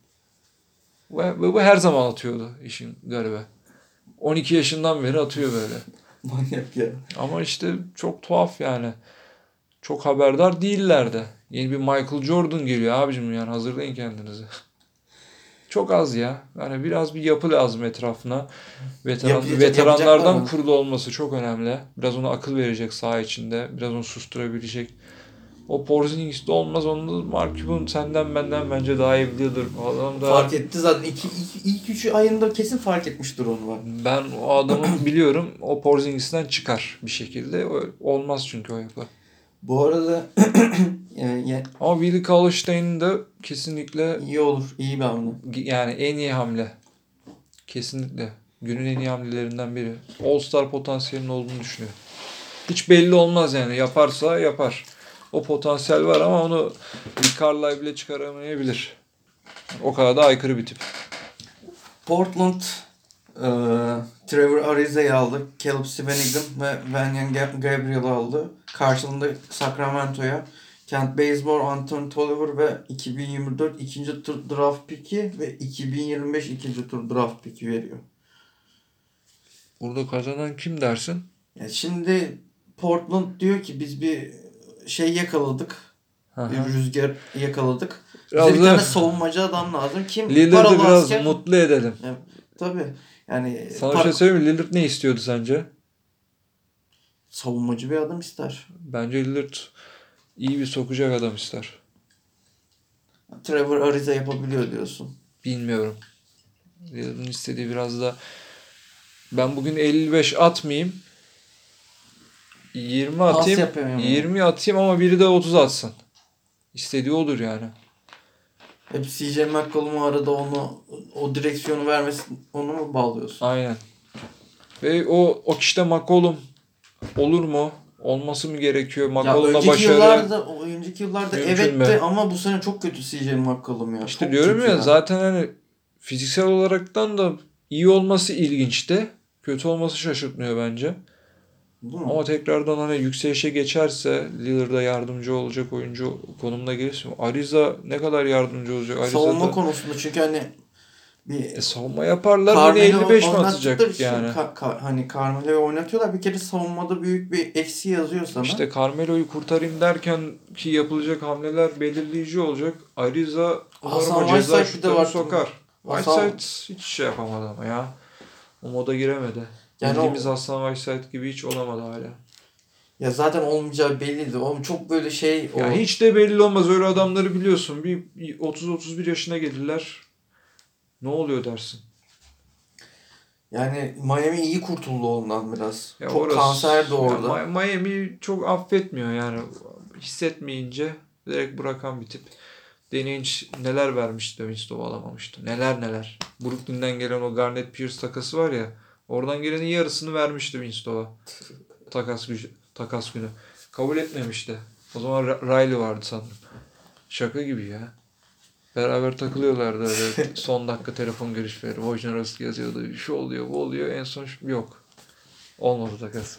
Ve bu, bu her zaman atıyordu işin garibi. on iki yaşından beri atıyor böyle. Manyak ya. Ama işte çok tuhaf yani. Çok haberdar değillerdi. Yeni bir Michael Jordan geliyor abicim yani hazırlayın kendinizi. Çok az ya. Yani biraz bir yapı lazım etrafına. Veteran, Yapacak- veteranlardan yapacaklar mı? kurulu olması çok önemli. Biraz ona akıl verecek saha içinde. Biraz onu susturabilecek. O Porzingis'te olmaz. Onu Mark Cuban senden benden bence daha iyi biliyordur. O adam da Fark etti zaten. İki, iki, ilk üçü ayında kesin fark etmiştir onu var. ben o adamı biliyorum. O Porzingis'ten çıkar bir şekilde. O- Olmaz çünkü o yapı. Bu arada yani, yani Ama Willie Cauley-Stein'in de kesinlikle iyi olur. İyi bir hamle. yani en iyi hamle. Kesinlikle. Günün en iyi hamlelerinden biri. All-Star potansiyelinin olduğunu düşünüyorum. Hiç belli olmaz yani. Yaparsa yapar. O potansiyel var ama onu Rick Carlisle bile çıkaramayabilir. O kadar da aykırı bir tip. Portland Ee, Trevor Ariza'yı aldı. Caleb Swanigan ve Vanyan Gabriel'ı aldı. Karşılığında Sacramento'ya Kent Bazemore, Anthony Tolliver ve iki bin yirmi dört ikinci tur draft pick'i ve iki bin yirmi beş ikinci tur draft pick'i veriyor. Burada kazanan kim dersin? Ya şimdi Portland diyor ki biz bir şey yakaladık. Aha. Bir rüzgar yakaladık. Biraz Bize bir da tane savunmacı adam lazım. Kim? Lillard'ı Paralı biraz asker. mutlu edelim. Ya, tabii. Yani Sana bir par- şey söyleyeyim mi? Lillard ne istiyordu sence? savunmacı bir adam ister. Bence Lillard iyi bir sokacak adam ister. Trevor Ariza yapabiliyor diyorsun. Bilmiyorum. Lillard'ın istediği biraz da ben bugün elli beş atmayayım. yirmi Pas atayım. yapayım. yirmi atayım ama biri de otuz atsın. İstediği olur yani. Hep C J McCollum'u arada onu o direksiyonu vermesi onu mu bağlıyorsun? Aynen. Ve o o kişide McCollum olur mu? Olması mı gerekiyor? Ya McCollum'la önceki başarı. yıllarda o önceki yıllarda Mümkün evetti mü? ama bu sene çok kötü C J McCollum ya. İşte Çok diyorum kötü ya zaten hani fiziksel olaraktan da iyi olması ilginçti. Kötü olması şaşırtmıyor bence. Değil mi? Ama tekrardan hani yükselişe geçerse Lillard'a yardımcı olacak oyuncu konumuna gelirse Ariza ne kadar yardımcı olacak? Ariza Savunma da konusunda çünkü hani bir e, savunma yaparlar yine Carmelo'yu elli beş mi oynattıkları atacak için yani? ka- ka- hani Carmelo'yu oynatıyorlar. Bir kere savunmada büyük bir eksi yazıyor sana. İşte Carmelo'yu kurtarayım derken ki yapılacak hamleler belirleyici olacak. Ariza umarım Hasan o ceza Whiteside bir de şutlarını var. sokar. Hasan- Whiteside hiç şey yapamadı ama ya. O moda giremedi. Yani Bildiğimiz o- Hasan Whiteside gibi hiç olamadı hala. Ya zaten olmayacağı belliydi. O çok böyle şey o Ya hiç de belli olmaz. Öyle adamları biliyorsun. Bir otuz otuz bir yaşına gelirler. Ne oluyor dersin? yani Miami iyi kurtuldu ondan biraz. Ya çok orası- kanser de ya orada. Mi- Miami çok affetmiyor yani. Hissetmeyince direkt bırakan bir tip. Danny neler vermişti Winslow alamamıştı. Neler neler. Brooklyn'den gelen o Garnett Pierce takası var ya. Oradan gelenin yarısını vermişti Winslow'a. Takas gücü, takas günü. Kabul etmemişti. O zaman Ra- Riley vardı sanırım. Şaka gibi ya. Beraber takılıyorlardı öyle. Son dakika telefon görüşmeleri. Wojnarowski yazıyordu. Şu oluyor, bu oluyor. En son şu- yok. Olmadı takas.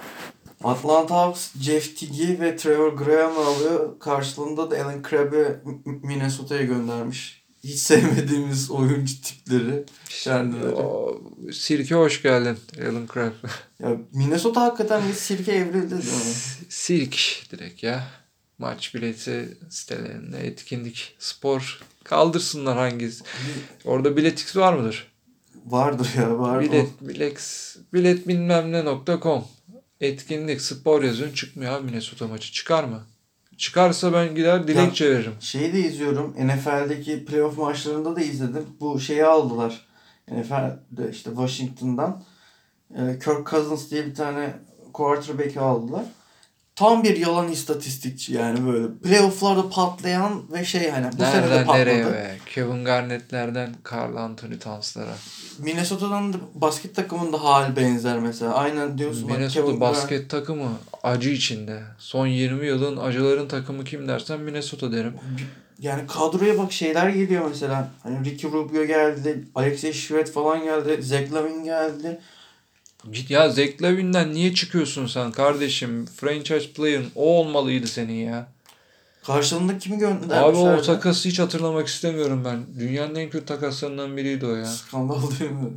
Atlanta Hawks Jeff Tiggy ve Trevor Graham'ı alıyor. Karşılığında da Alan Crabb'i Minnesota'ya göndermiş. Hiç sevmediğimiz oyuncu tipleri. Kendileri. O, sirke hoş geldin Alan Crabb. Ya Minnesota hakikaten bir sirke evrildi değil mi? Sirk direkt ya. Maç bileti sitelerinde etkinlik, spor kaldırsınlar hangisi. Orada biletix var mıdır? Vardır ya var. Bilet, bilex, bilet bilmem ne nokta com. Etkinlik, spor yazıyorsun çıkmıyor abi Minnesota maçı. Çıkar mı? Çıkarsa ben gider dilekçe veririm. Şeyi de izliyorum. N F L'deki playoff maçlarında da izledim. Bu şeyi aldılar. N F L'de işte Washington'dan. Ee, Kirk Cousins diye bir tane quarterback'i aldılar. Tam bir yalan istatistikçi yani böyle. Playoff'larda patlayan ve şey hani bu sene de Nereden patladı. nereye be? Kevin Garnett'lerden Karl Anthony Towns'lara. Minnesota'dan da basket takımında hal benzer mesela. Aynen diyorsun. bak, Minnesota Kevin basket takımı acı içinde. Son yirmi yılın acıların takımı kim dersen Minnesota derim. Yani kadroya bak şeyler geliyor mesela. Hani Ricky Rubio geldi, Alexei Shved falan geldi, Zach Lavine geldi. Git ya Zach Lavine'den niye çıkıyorsun sen kardeşim? Franchise player'ın o olmalıydı senin ya. Karşılığında kimi göndermişler? Abi o takası hiç hatırlamak istemiyorum ben. Dünyanın en kötü takaslarından biriydi o ya. Skandal değil mi?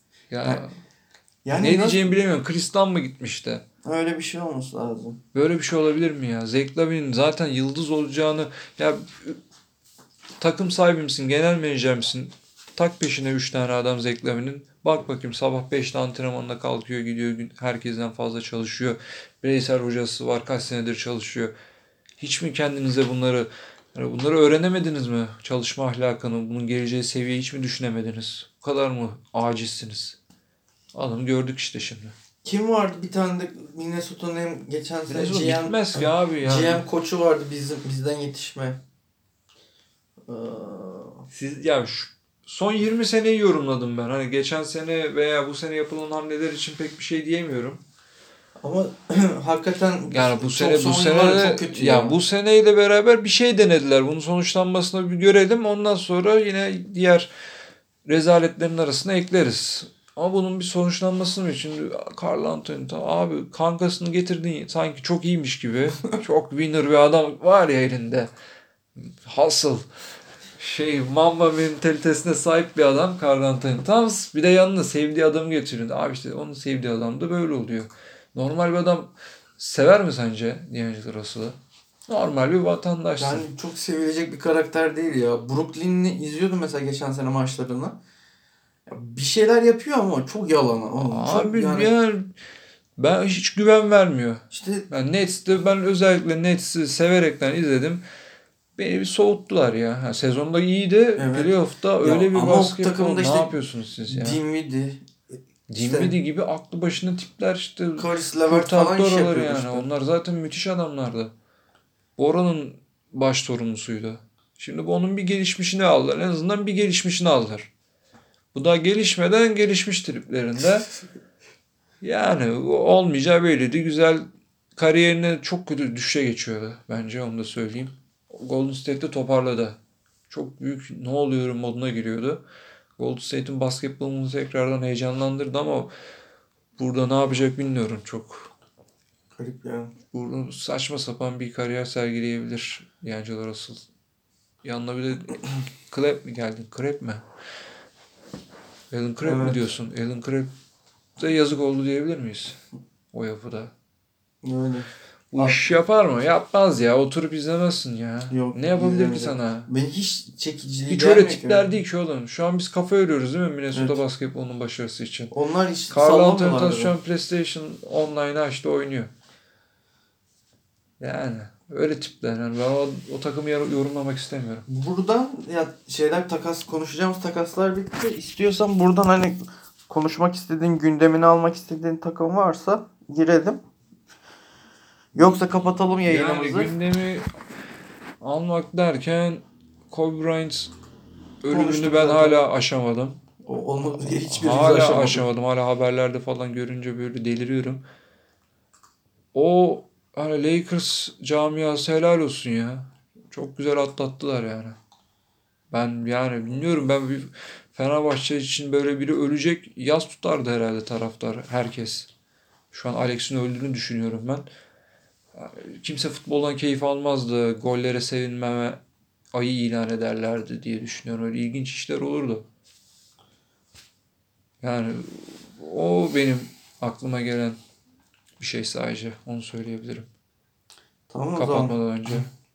Ya Yani ne nasıl- diyeceğimi bilemiyorum. Chris'tan mı gitmişti? Öyle bir şey olması lazım. Böyle bir şey olabilir mi ya? Zach Lavine'in zaten yıldız olacağını ya takım sahibi misin? Genel menajer misin? Tak peşine üç tane adam Zach Lavine'in. Bak bakayım sabah beşte antrenmanına kalkıyor gidiyor. gün- Herkesten fazla çalışıyor. Bireysel hocası var. Kaç senedir çalışıyor. Hiç mi kendinize bunları yani bunları öğrenemediniz mi? Çalışma ahlakını, bunun geleceği seviyeyi hiç mi düşünemediniz? Bu kadar mı acizsiniz? Adamı gördük işte şimdi. Kim vardı bir tane de Minnesota'nın hem geçen sene Minnesota G M, gitmez ki abi ya. G M koçu vardı bizim bizden yetişme. Ee, Siz ya şu, son yirmi seneyi yorumladım ben. Hani geçen sene veya bu sene yapılan hamleler için pek bir şey diyemiyorum. ama hakikaten Yani bu çok- sene son bu yıllar sene çok kötü ya. ya. bu seneyle beraber bir şey denediler. Bunun sonuçlanmasını bir görelim. Ondan sonra yine diğer rezaletlerin arasına ekleriz. Ama bunun bir sonuçlanması mı? Şimdi Karl Anthony abi kankasını getirdin sanki çok iyiymiş gibi. Çok winner bir adam var ya elinde. Hustle. Şey Mamba mentalitesine sahip bir adam Karl Anthony Towns. Bir de yanına sevdiği adamı getiriyor. Abi işte onun sevdiği adam da böyle oluyor. Normal bir adam sever mi sence D'Angelo Russell'ı? Normal bir vatandaşsın. Yani çok sevilecek bir karakter değil ya. Brooklyn'i izliyordum mesela geçen sene maçlarını. Ya bir şeyler yapıyor ama çok yalan. Oğlum. Çok Abi yani, yani ben hiç güven vermiyor. işte Yani Nets'te ben özellikle Nets'i severekten izledim. Beni bir soğuttular ya. Ha, sezonda iyiydi. Evet. Playoff'ta öyle Ya bir ama o basketbol. takımda Ne işte yapıyorsunuz siz ya? Dinwiddie, Dinwiddie gibi aklı başında tipler işte. Karis LeVert falan iş Kurtardı yapıyor oraları yani. işte. Onlar zaten müthiş adamlardı. Bora'nın baş sorumlusuydu. Şimdi bu onun bir gelişmişini aldılar. En azından bir gelişmişini aldılar. Bu da gelişmeden gelişmiş triplerinde. Yani olmayacağı belliydi. Güzel kariyerine çok kötü düşüşe geçiyordu. Bence onu da söyleyeyim. Golden State'de toparladı. Çok büyük ne oluyorum moduna giriyordu. Golden State'in basketbolunu tekrardan heyecanlandırdı ama burada ne yapacak bilmiyorum çok. Garip yani. Burada saçma sapan bir kariyer sergileyebilir D'Angelo Russell. Yanına bir de Clapp mi geldi? Clapp mi? Alan Clapp mi Evet. diyorsun? Alan Clapp'e yazık oldu diyebilir miyiz? O yapıda. Öyle. Bu Abi- iş yapar mı? Yapmaz ya. Oturup izlemezsin ya. Yok, Ne yapabilir ki izlemeyecek. sana? Ben hiç çekiciliği Hiç öyle gelmiyor ki. tipler değil ki oğlum. Şu an biz kafa yoruyoruz değil mi Minnesota Evet. basketbolunun başarısı için? Onlar hiç Karl Anthony sallamıyorlar Towns şu bile. an PlayStation Online'ı açtı oynuyor. Yani öyle tipler. Yani ben o, o takımı yor- yorumlamak istemiyorum. Buradan ya şeyler takas konuşacağımız takaslar bitti. İstiyorsan buradan hani konuşmak istediğin, gündemini almak istediğin takım varsa girelim. Yoksa kapatalım Yani yayınımızı. gündemi almak derken Kobe Bryant ölümünü Konuştuk ben zaten. hala aşamadım. O, onu hiçbirimiz Hala aşamadık. aşamadım. Hala haberlerde falan görünce böyle deliriyorum. O hani Lakers camiası helal olsun ya. Çok güzel atlattılar yani. Ben yani bilmiyorum ben bir Fenerbahçe için böyle biri ölecek yas tutardı herhalde taraftar herkes. Şu an Alex'in öldüğünü düşünüyorum ben. Kimse futboldan keyif almazdı. Gollere sevinmeme ayı ilan ederlerdi diye düşünüyorum. Öyle ilginç işler olurdu. Yani o benim aklıma gelen bir şey sadece. Onu söyleyebilirim. Tamam o zaman. Kapatmadan önce.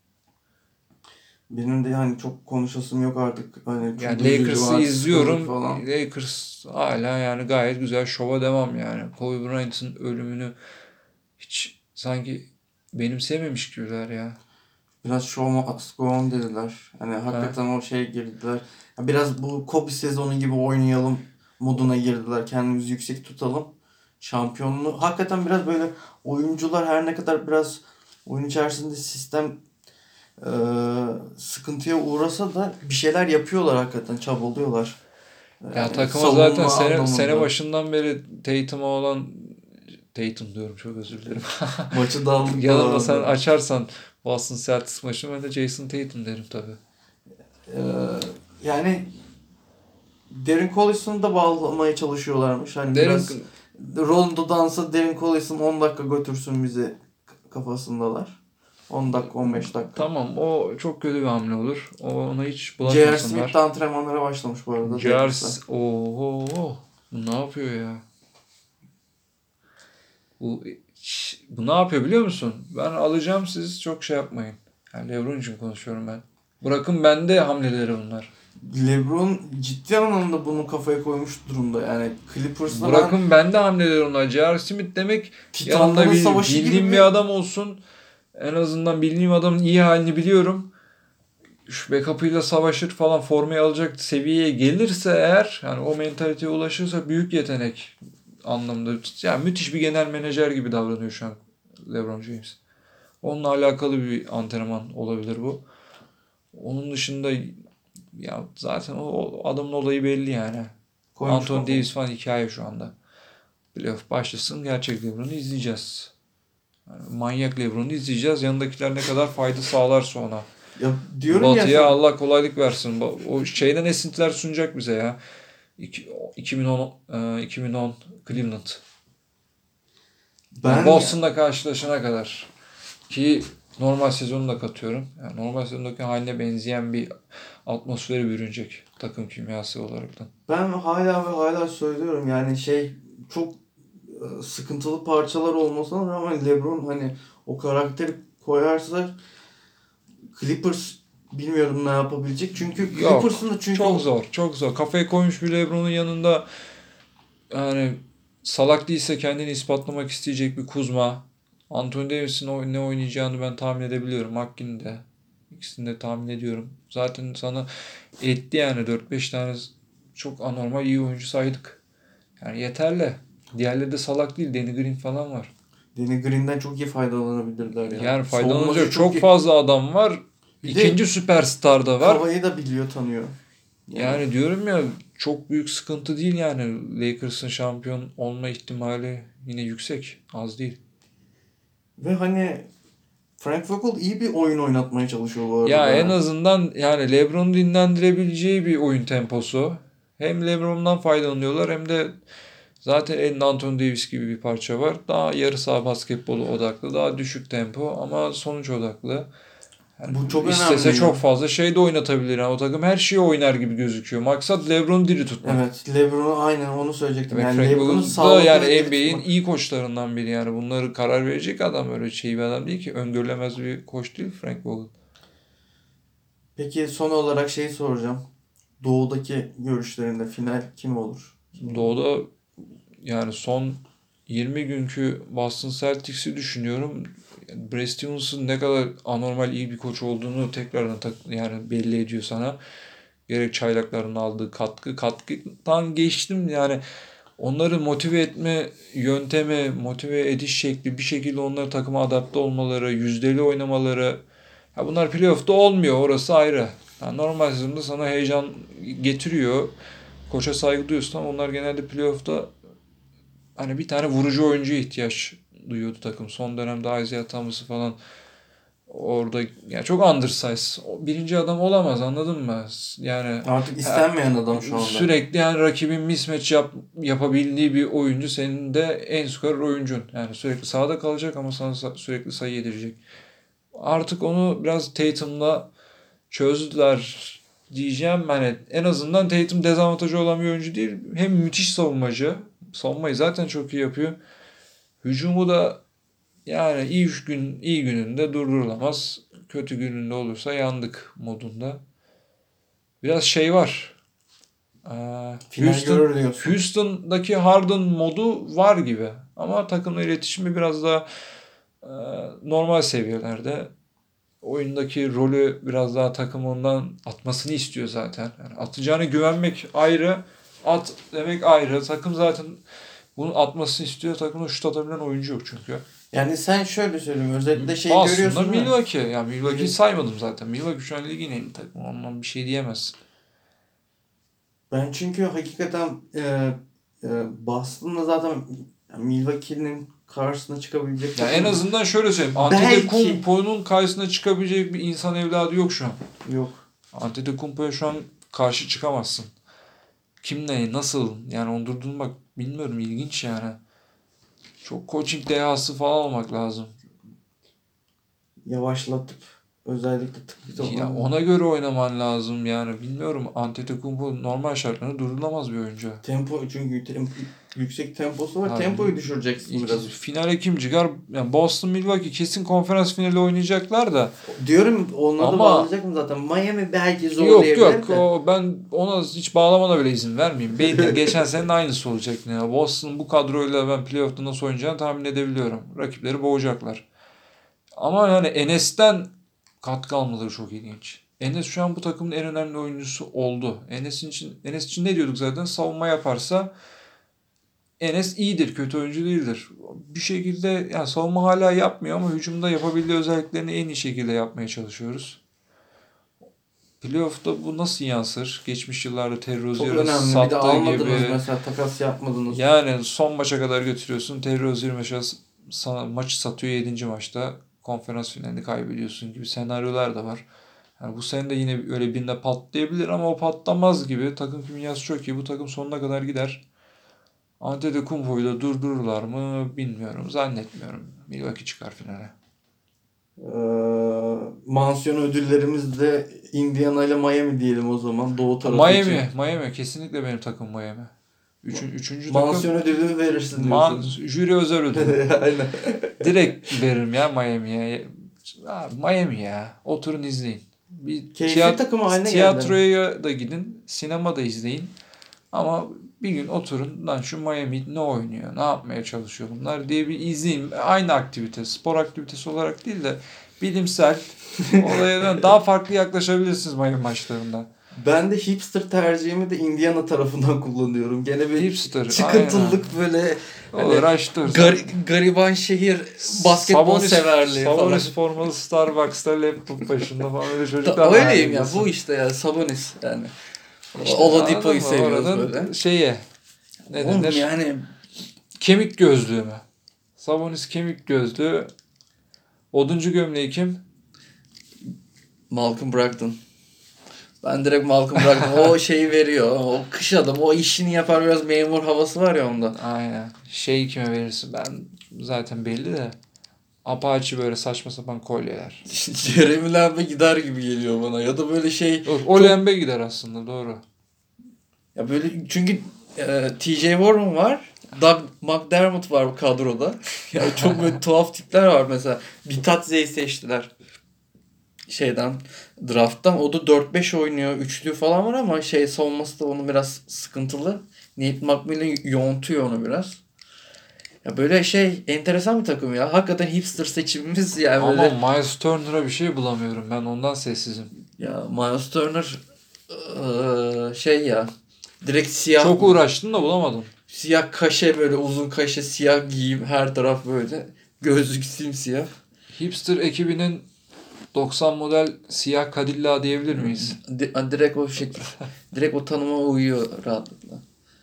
Benim de hani çok konuşasım yok artık. Hani çok Yani üzücü, Lakers'ı hadsiz izliyorum. falan. Lakers hala yani gayet güzel şova devam yani. Kobe Bryant'ın ölümünü hiç sanki benimsememiş gibiler ya. Biraz show must go on dediler. Hani hakikaten o şeye girdiler. Ya biraz bu Kobe sezonu gibi oynayalım moduna girdiler. Kendimizi yüksek tutalım. Şampiyonluğu. Hakikaten biraz böyle oyuncular her ne kadar biraz oyun içerisinde sistem e, sıkıntıya uğrasa da bir şeyler yapıyorlar hakikaten. Çabalıyorlar. Ya Yani takıma savunma zaten sene, anlamında. sene başından beri Tatum'a olan Tatum diyorum çok özür dilerim. Maçı daldık. Yanımda sen açarsan Boston Celtics maçı ben de Jason Tatum derim tabii. Ee, yani Darren Collison'u da bağlamaya çalışıyorlarmış. Hani Derin, biraz Rondo dansa Darren Collison on dakika götürsün bizi kafasındalar. on dakika on beş dakika. tamam o çok kötü bir hamle olur. O, ona hiç J R. bulaşmasınlar. Smith de antrenmanlara başlamış bu arada. J R. Lakers'ta. Oho. Bu ne yapıyor ya? Bu, bu ne yapıyor biliyor musun? Ben alacağım siz çok şey yapmayın. Yani LeBron için konuşuyorum ben. Bırakın bende hamleleri bunlar. LeBron ciddi anlamda bunu kafaya koymuş durumda. Yani Clippers'la Bırakın bende hamleleri onlar. J R. Smith demek yanımda Titanların bil, savaşı bildiğim gibi bir adam olsun. En azından bildiğim adamın iyi halini biliyorum. Şu backup'ıyla savaşır falan formayı alacak seviyeye gelirse eğer yani o mentaliteye ulaşırsa büyük yetenek anlamda. Yani müthiş bir genel menajer gibi davranıyor şu an LeBron James. Onunla alakalı bir antrenman olabilir bu. Onun dışında ya zaten o, o adamın olayı belli yani. koymuş Anthony kafaya. Davis falan hikaye şu anda. Playoff başlasın gerçek LeBron'u izleyeceğiz. Yani manyak LeBron'u izleyeceğiz. Yanındakiler ne kadar fayda sağlarsa ona. Ya diyorum ya Batı'ya sana- Allah kolaylık versin. O şeyden esintiler sunacak bize ya. İki- iki bin on e, iki bin on Cleveland. Ben Yani Boston'la karşılaşana kadar ki normal sezonu da katıyorum. Yani normal sezondaki haline benzeyen bir atmosfere bürünecek takım kimyası olaraktan. ben hala ve hala söylüyorum yani şey çok e, sıkıntılı parçalar olmasına rağmen LeBron hani o karakteri koyarsa Clippers bilmiyorum ne yapabilecek. Çünkü Yok. Clippers'ın da çünkü Çok o zor. Çok zor. Kafayı koymuş bir LeBron'un yanında yani salak değilse kendini ispatlamak isteyecek bir Kuzma. Anthony Davis'in o- ne oynayacağını ben tahmin edebiliyorum. Hakkini de. İkisini de tahmin ediyorum. Zaten sana etti yani dört beş tane çok anormal iyi oyuncu saydık. Yani yeterli. Diğerleri de salak değil. Danny Green falan var. Danny Green'den çok iyi faydalanabilirler ya. Yani Savunmacı faydalanacak çok çok iyi. fazla adam var. Bir de İkinci süperstar da var. Kavayı da biliyor, tanıyor. Yani Yani diyorum ya çok büyük sıkıntı değil yani. Lakers'ın şampiyon olma ihtimali yine yüksek. Az değil. ve hani Frank Vogel iyi bir oyun oynatmaya çalışıyor bu Ya en arada. azından yani LeBron'u dinlendirebileceği bir oyun temposu. Hem LeBron'dan faydalanıyorlar hem de zaten elinde Anthony Davis gibi bir parça var. Daha yarı saha basketbolu odaklı, daha düşük tempo ama sonuç odaklı. Yani Bu çok istese önemli çok ya. fazla şey de oynatabilir. Yani o takım her şeyi oynar gibi gözüküyor. Maksat LeBron'u diri tutmak. Evet, LeBron'u aynen onu söyleyecektim. Demek Yani Frank LeBron'u Vogel da sağlıklı ve yani diri N B A'in tutmak. iyi koçlarından biri yani. Bunları karar verecek adam, öyle şey bir adam değil ki. Öngörülemez bir koç değil Frank Vogel. Peki son olarak şey soracağım. Doğu'daki görüşlerinde final kim olur? Kim olur? Doğu'da yani son yirmi günkü Boston Celtics'i düşünüyorum. Brad Stevens'ın ne kadar anormal iyi bir koç olduğunu tekrardan tak, yani belli ediyor sana. Gerek çaylakların aldığı katkı, katkıdan geçtim yani onları motive etme yöntemi, motive ediş şekli, bir şekilde onları takıma adapte olmaları, yüzdeli oynamaları. Ya bunlar playoff'ta olmuyor, orası ayrı. Yani normal sezonda sana heyecan getiriyor. Koça saygı duyuyorsun ama onlar genelde playoff'ta hani bir tane vurucu oyuncuya ihtiyaç duyuyordu takım. Son dönemde Isaiah Thomas'ı falan orada yani çok undersize. O birinci adam olamaz, anladın mı? Yani Artık ha, istenmeyen adam şu anda. sürekli yani rakibin mismatch yap, yapabildiği bir oyuncu senin de en skorer oyuncun. Yani sürekli sahada kalacak ama sana sa- sürekli sayı yedirecek. Artık onu biraz Tatum'la çözdüler diyeceğim. Hani en azından Tatum dezavantajı olan bir oyuncu değil. Hem müthiş savunmacı. Savunmayı zaten çok iyi yapıyor. Hücumu da yani iyi gün iyi gününde durdurulamaz. Kötü gününde olursa yandık modunda. Biraz şey var. Ee, Final Houston görür diyorsun. Houston'daki Harden modu var gibi. Ama takımla iletişimi biraz daha e, normal seviyelerde. Oyundaki rolü biraz daha takım ondan atmasını istiyor zaten. Yani atacağına güvenmek ayrı, at demek ayrı. Takım zaten bunu atmasını istiyor. Takımda şut atabilen oyuncu yok çünkü. Yani sen şöyle söyleyeyim. Özellikle şey Aslında görüyorsun değil mi? Milwaukee. Yani Milwaukee'yi Mil- saymadım zaten. Milwaukee şu an ligin en iyi takımı. Ondan bir şey diyemezsin. Ben çünkü hakikaten e, e, Boston'da zaten yani Milwaukee'nin karşısına çıkabilecek Yani en takım azından şöyle söyleyeyim. belki Antetokounmpo'nun karşısına çıkabilecek bir insan evladı yok şu an. yok. Antetokounmpo'ya şu an karşı çıkamazsın. Kim ne, nasıl? Yani onu durdurmak bilmiyorum. İlginç yani. Çok coaching dehası falan olmak lazım. Yavaşlatıp özellikle tık bir Ya zaman ona göre oynaman lazım yani. Bilmiyorum. Antetokounmpo normal şartlarda durdurulamaz bir oyuncu. tempo çünkü tempo, yüksek temposu var. Ha, Tempoyu düşüreceksin iki, biraz. finale kim çıkar? Yani Boston Milwaukee kesin konferans finali oynayacaklar da. Diyorum onları da Ama bağlayacaktım zaten. Miami belki yok zorlayabilir yok de. o ben ona hiç bağlamana bile izin vermeyeyim. Belli geçen senenin aynısı olacak ya. Boston'ın bu kadroyla ben playoff'ta nasıl oynayacağını tahmin edebiliyorum. Rakipleri boğacaklar. Ama yani Enes'ten katkı almaları çok ilginç. Enes şu an bu takımın en önemli oyuncusu oldu. Enes'in için Enes için ne diyorduk zaten? Savunma yaparsa Enes iyidir, kötü oyuncu değildir. Bir şekilde yani savunma hala yapmıyor ama hücumda yapabildiği özelliklerini en iyi şekilde yapmaya çalışıyoruz. Playoff'ta bu nasıl yansır? Geçmiş yıllarda Terry Çok Rozier'in önemli. Bir de sattığı almadınız gibi. mesela takas yapmadınız. Yani son maça kadar götürüyorsun. Terry Rozier mesela sana maçı satıyor yedinci maçta. Konferans finalini kaybediyorsun gibi senaryolar da var. Yani bu sene de yine öyle birinde patlayabilir ama o patlamaz gibi. Takım kimyası çok iyi. Bu takım sonuna kadar gider. Antetokounmpo'yu da durdururlar mı bilmiyorum. Zannetmiyorum. Milwaukee çıkar finale. Ee, mansiyon ödüllerimizde Indiana ile Miami diyelim o zaman. Doğu tarafı Miami. için. Miami. Kesinlikle benim takım Miami. Üçün, üçüncü Mansiyon takım. ödülü verirsin Ma diyorsun. jüri özel ödülü. Aynen. Direkt veririm ya Miami'ye. Abi Miami ya. Oturun izleyin. Bir Keyifli tiyat- takım haline geldi. tiyatroya da gidin. Sinema da izleyin. Ama bir gün oturun lan şu Miami ne oynuyor? Ne yapmaya çalışıyor bunlar diye bir izleyin. Aynı aktivite. Spor aktivitesi olarak değil de bilimsel olaya daha farklı yaklaşabilirsiniz Miami maçlarında. Ben de hipster tercihimi de Indiana tarafından kullanıyorum. Gene bir Hipster. çıkıntılık böyle hani Uğraştır. gar- gariban şehir basketbol Sabonis- severliği falan. Sabonis formalı Starbucks'ta laptop başında falan öyle çocuklar. Da, öyleyim ya, hallediyorsun. bu işte ya, Sabonis yani. İşte Oladipo'yu anladın mı? seviyoruz Oranın böyle. Şeye ne Oğlum denir? yani Kemik gözlüğü mü? Sabonis kemik gözlüğü. Oduncu gömleği kim? Malcolm Brogdon. Ben direkt Malcolm Brogdon. O şeyi veriyor. O kış adam. O işini yapar, biraz memur havası var ya onda. Aynen. Şey kime verirsin? Ben zaten belli de. Apache böyle saçma sapan kolyeler. Jeremy Lamb'e gider gibi geliyor bana. Ya da böyle şey. Yok, o lembe gider aslında, doğru. Ya böyle çünkü e, T J Warren var. Doug McDermott var bu kadroda. Yani çok böyle tuhaf tipler var mesela. Bitadze'yi seçtiler. Şeyden, drafttan. O da dört beş oynuyor. Üçlü falan var ama şey savunması da onun biraz sıkıntılı. Nate McMillan yontuyor onu biraz. Ya böyle şey enteresan bir takım ya. Hakikaten hipster seçimimiz yani böyle. Ama Miles Turner'a bir şey bulamıyorum. Ben ondan sessizim. Ya Miles Turner eee, şey ya. Direkt siyah. Çok uğraştım da bulamadım. Siyah kaşe, böyle uzun kaşe, siyah giyim, her taraf böyle. Gözlük simsiyah. Hipster ekibinin doksan model siyah Cadillac diyebilir miyiz? Di- direkt o şekil. Direkt o tanıma uyuyor rahatlıkla.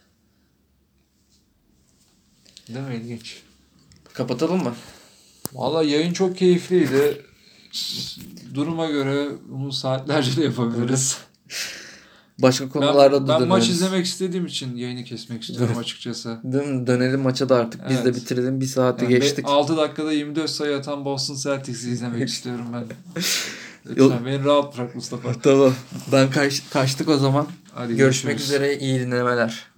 Değil mi? İlginç. Kapatalım mı? Valla yayın çok keyifliydi. Duruma göre bunu saatlerce de yapabiliriz. Başka Ben, konularda da ben maç döneriz. izlemek istediğim için yayını kesmek istiyorum açıkçası. Değil mi? Dönelim maça da artık. Biz de Evet. bitirelim. Bir saati Yani geçtik. altı dakikada yirmi dört sayı atan Boston Celtics'i izlemek istiyorum ben. Yok. Lütfen beni rahat bırak Mustafa. Tamam. Ben kaç, kaçtık o zaman. Hadi Görüşmek görüşürüz. üzere. İyi dinlemeler.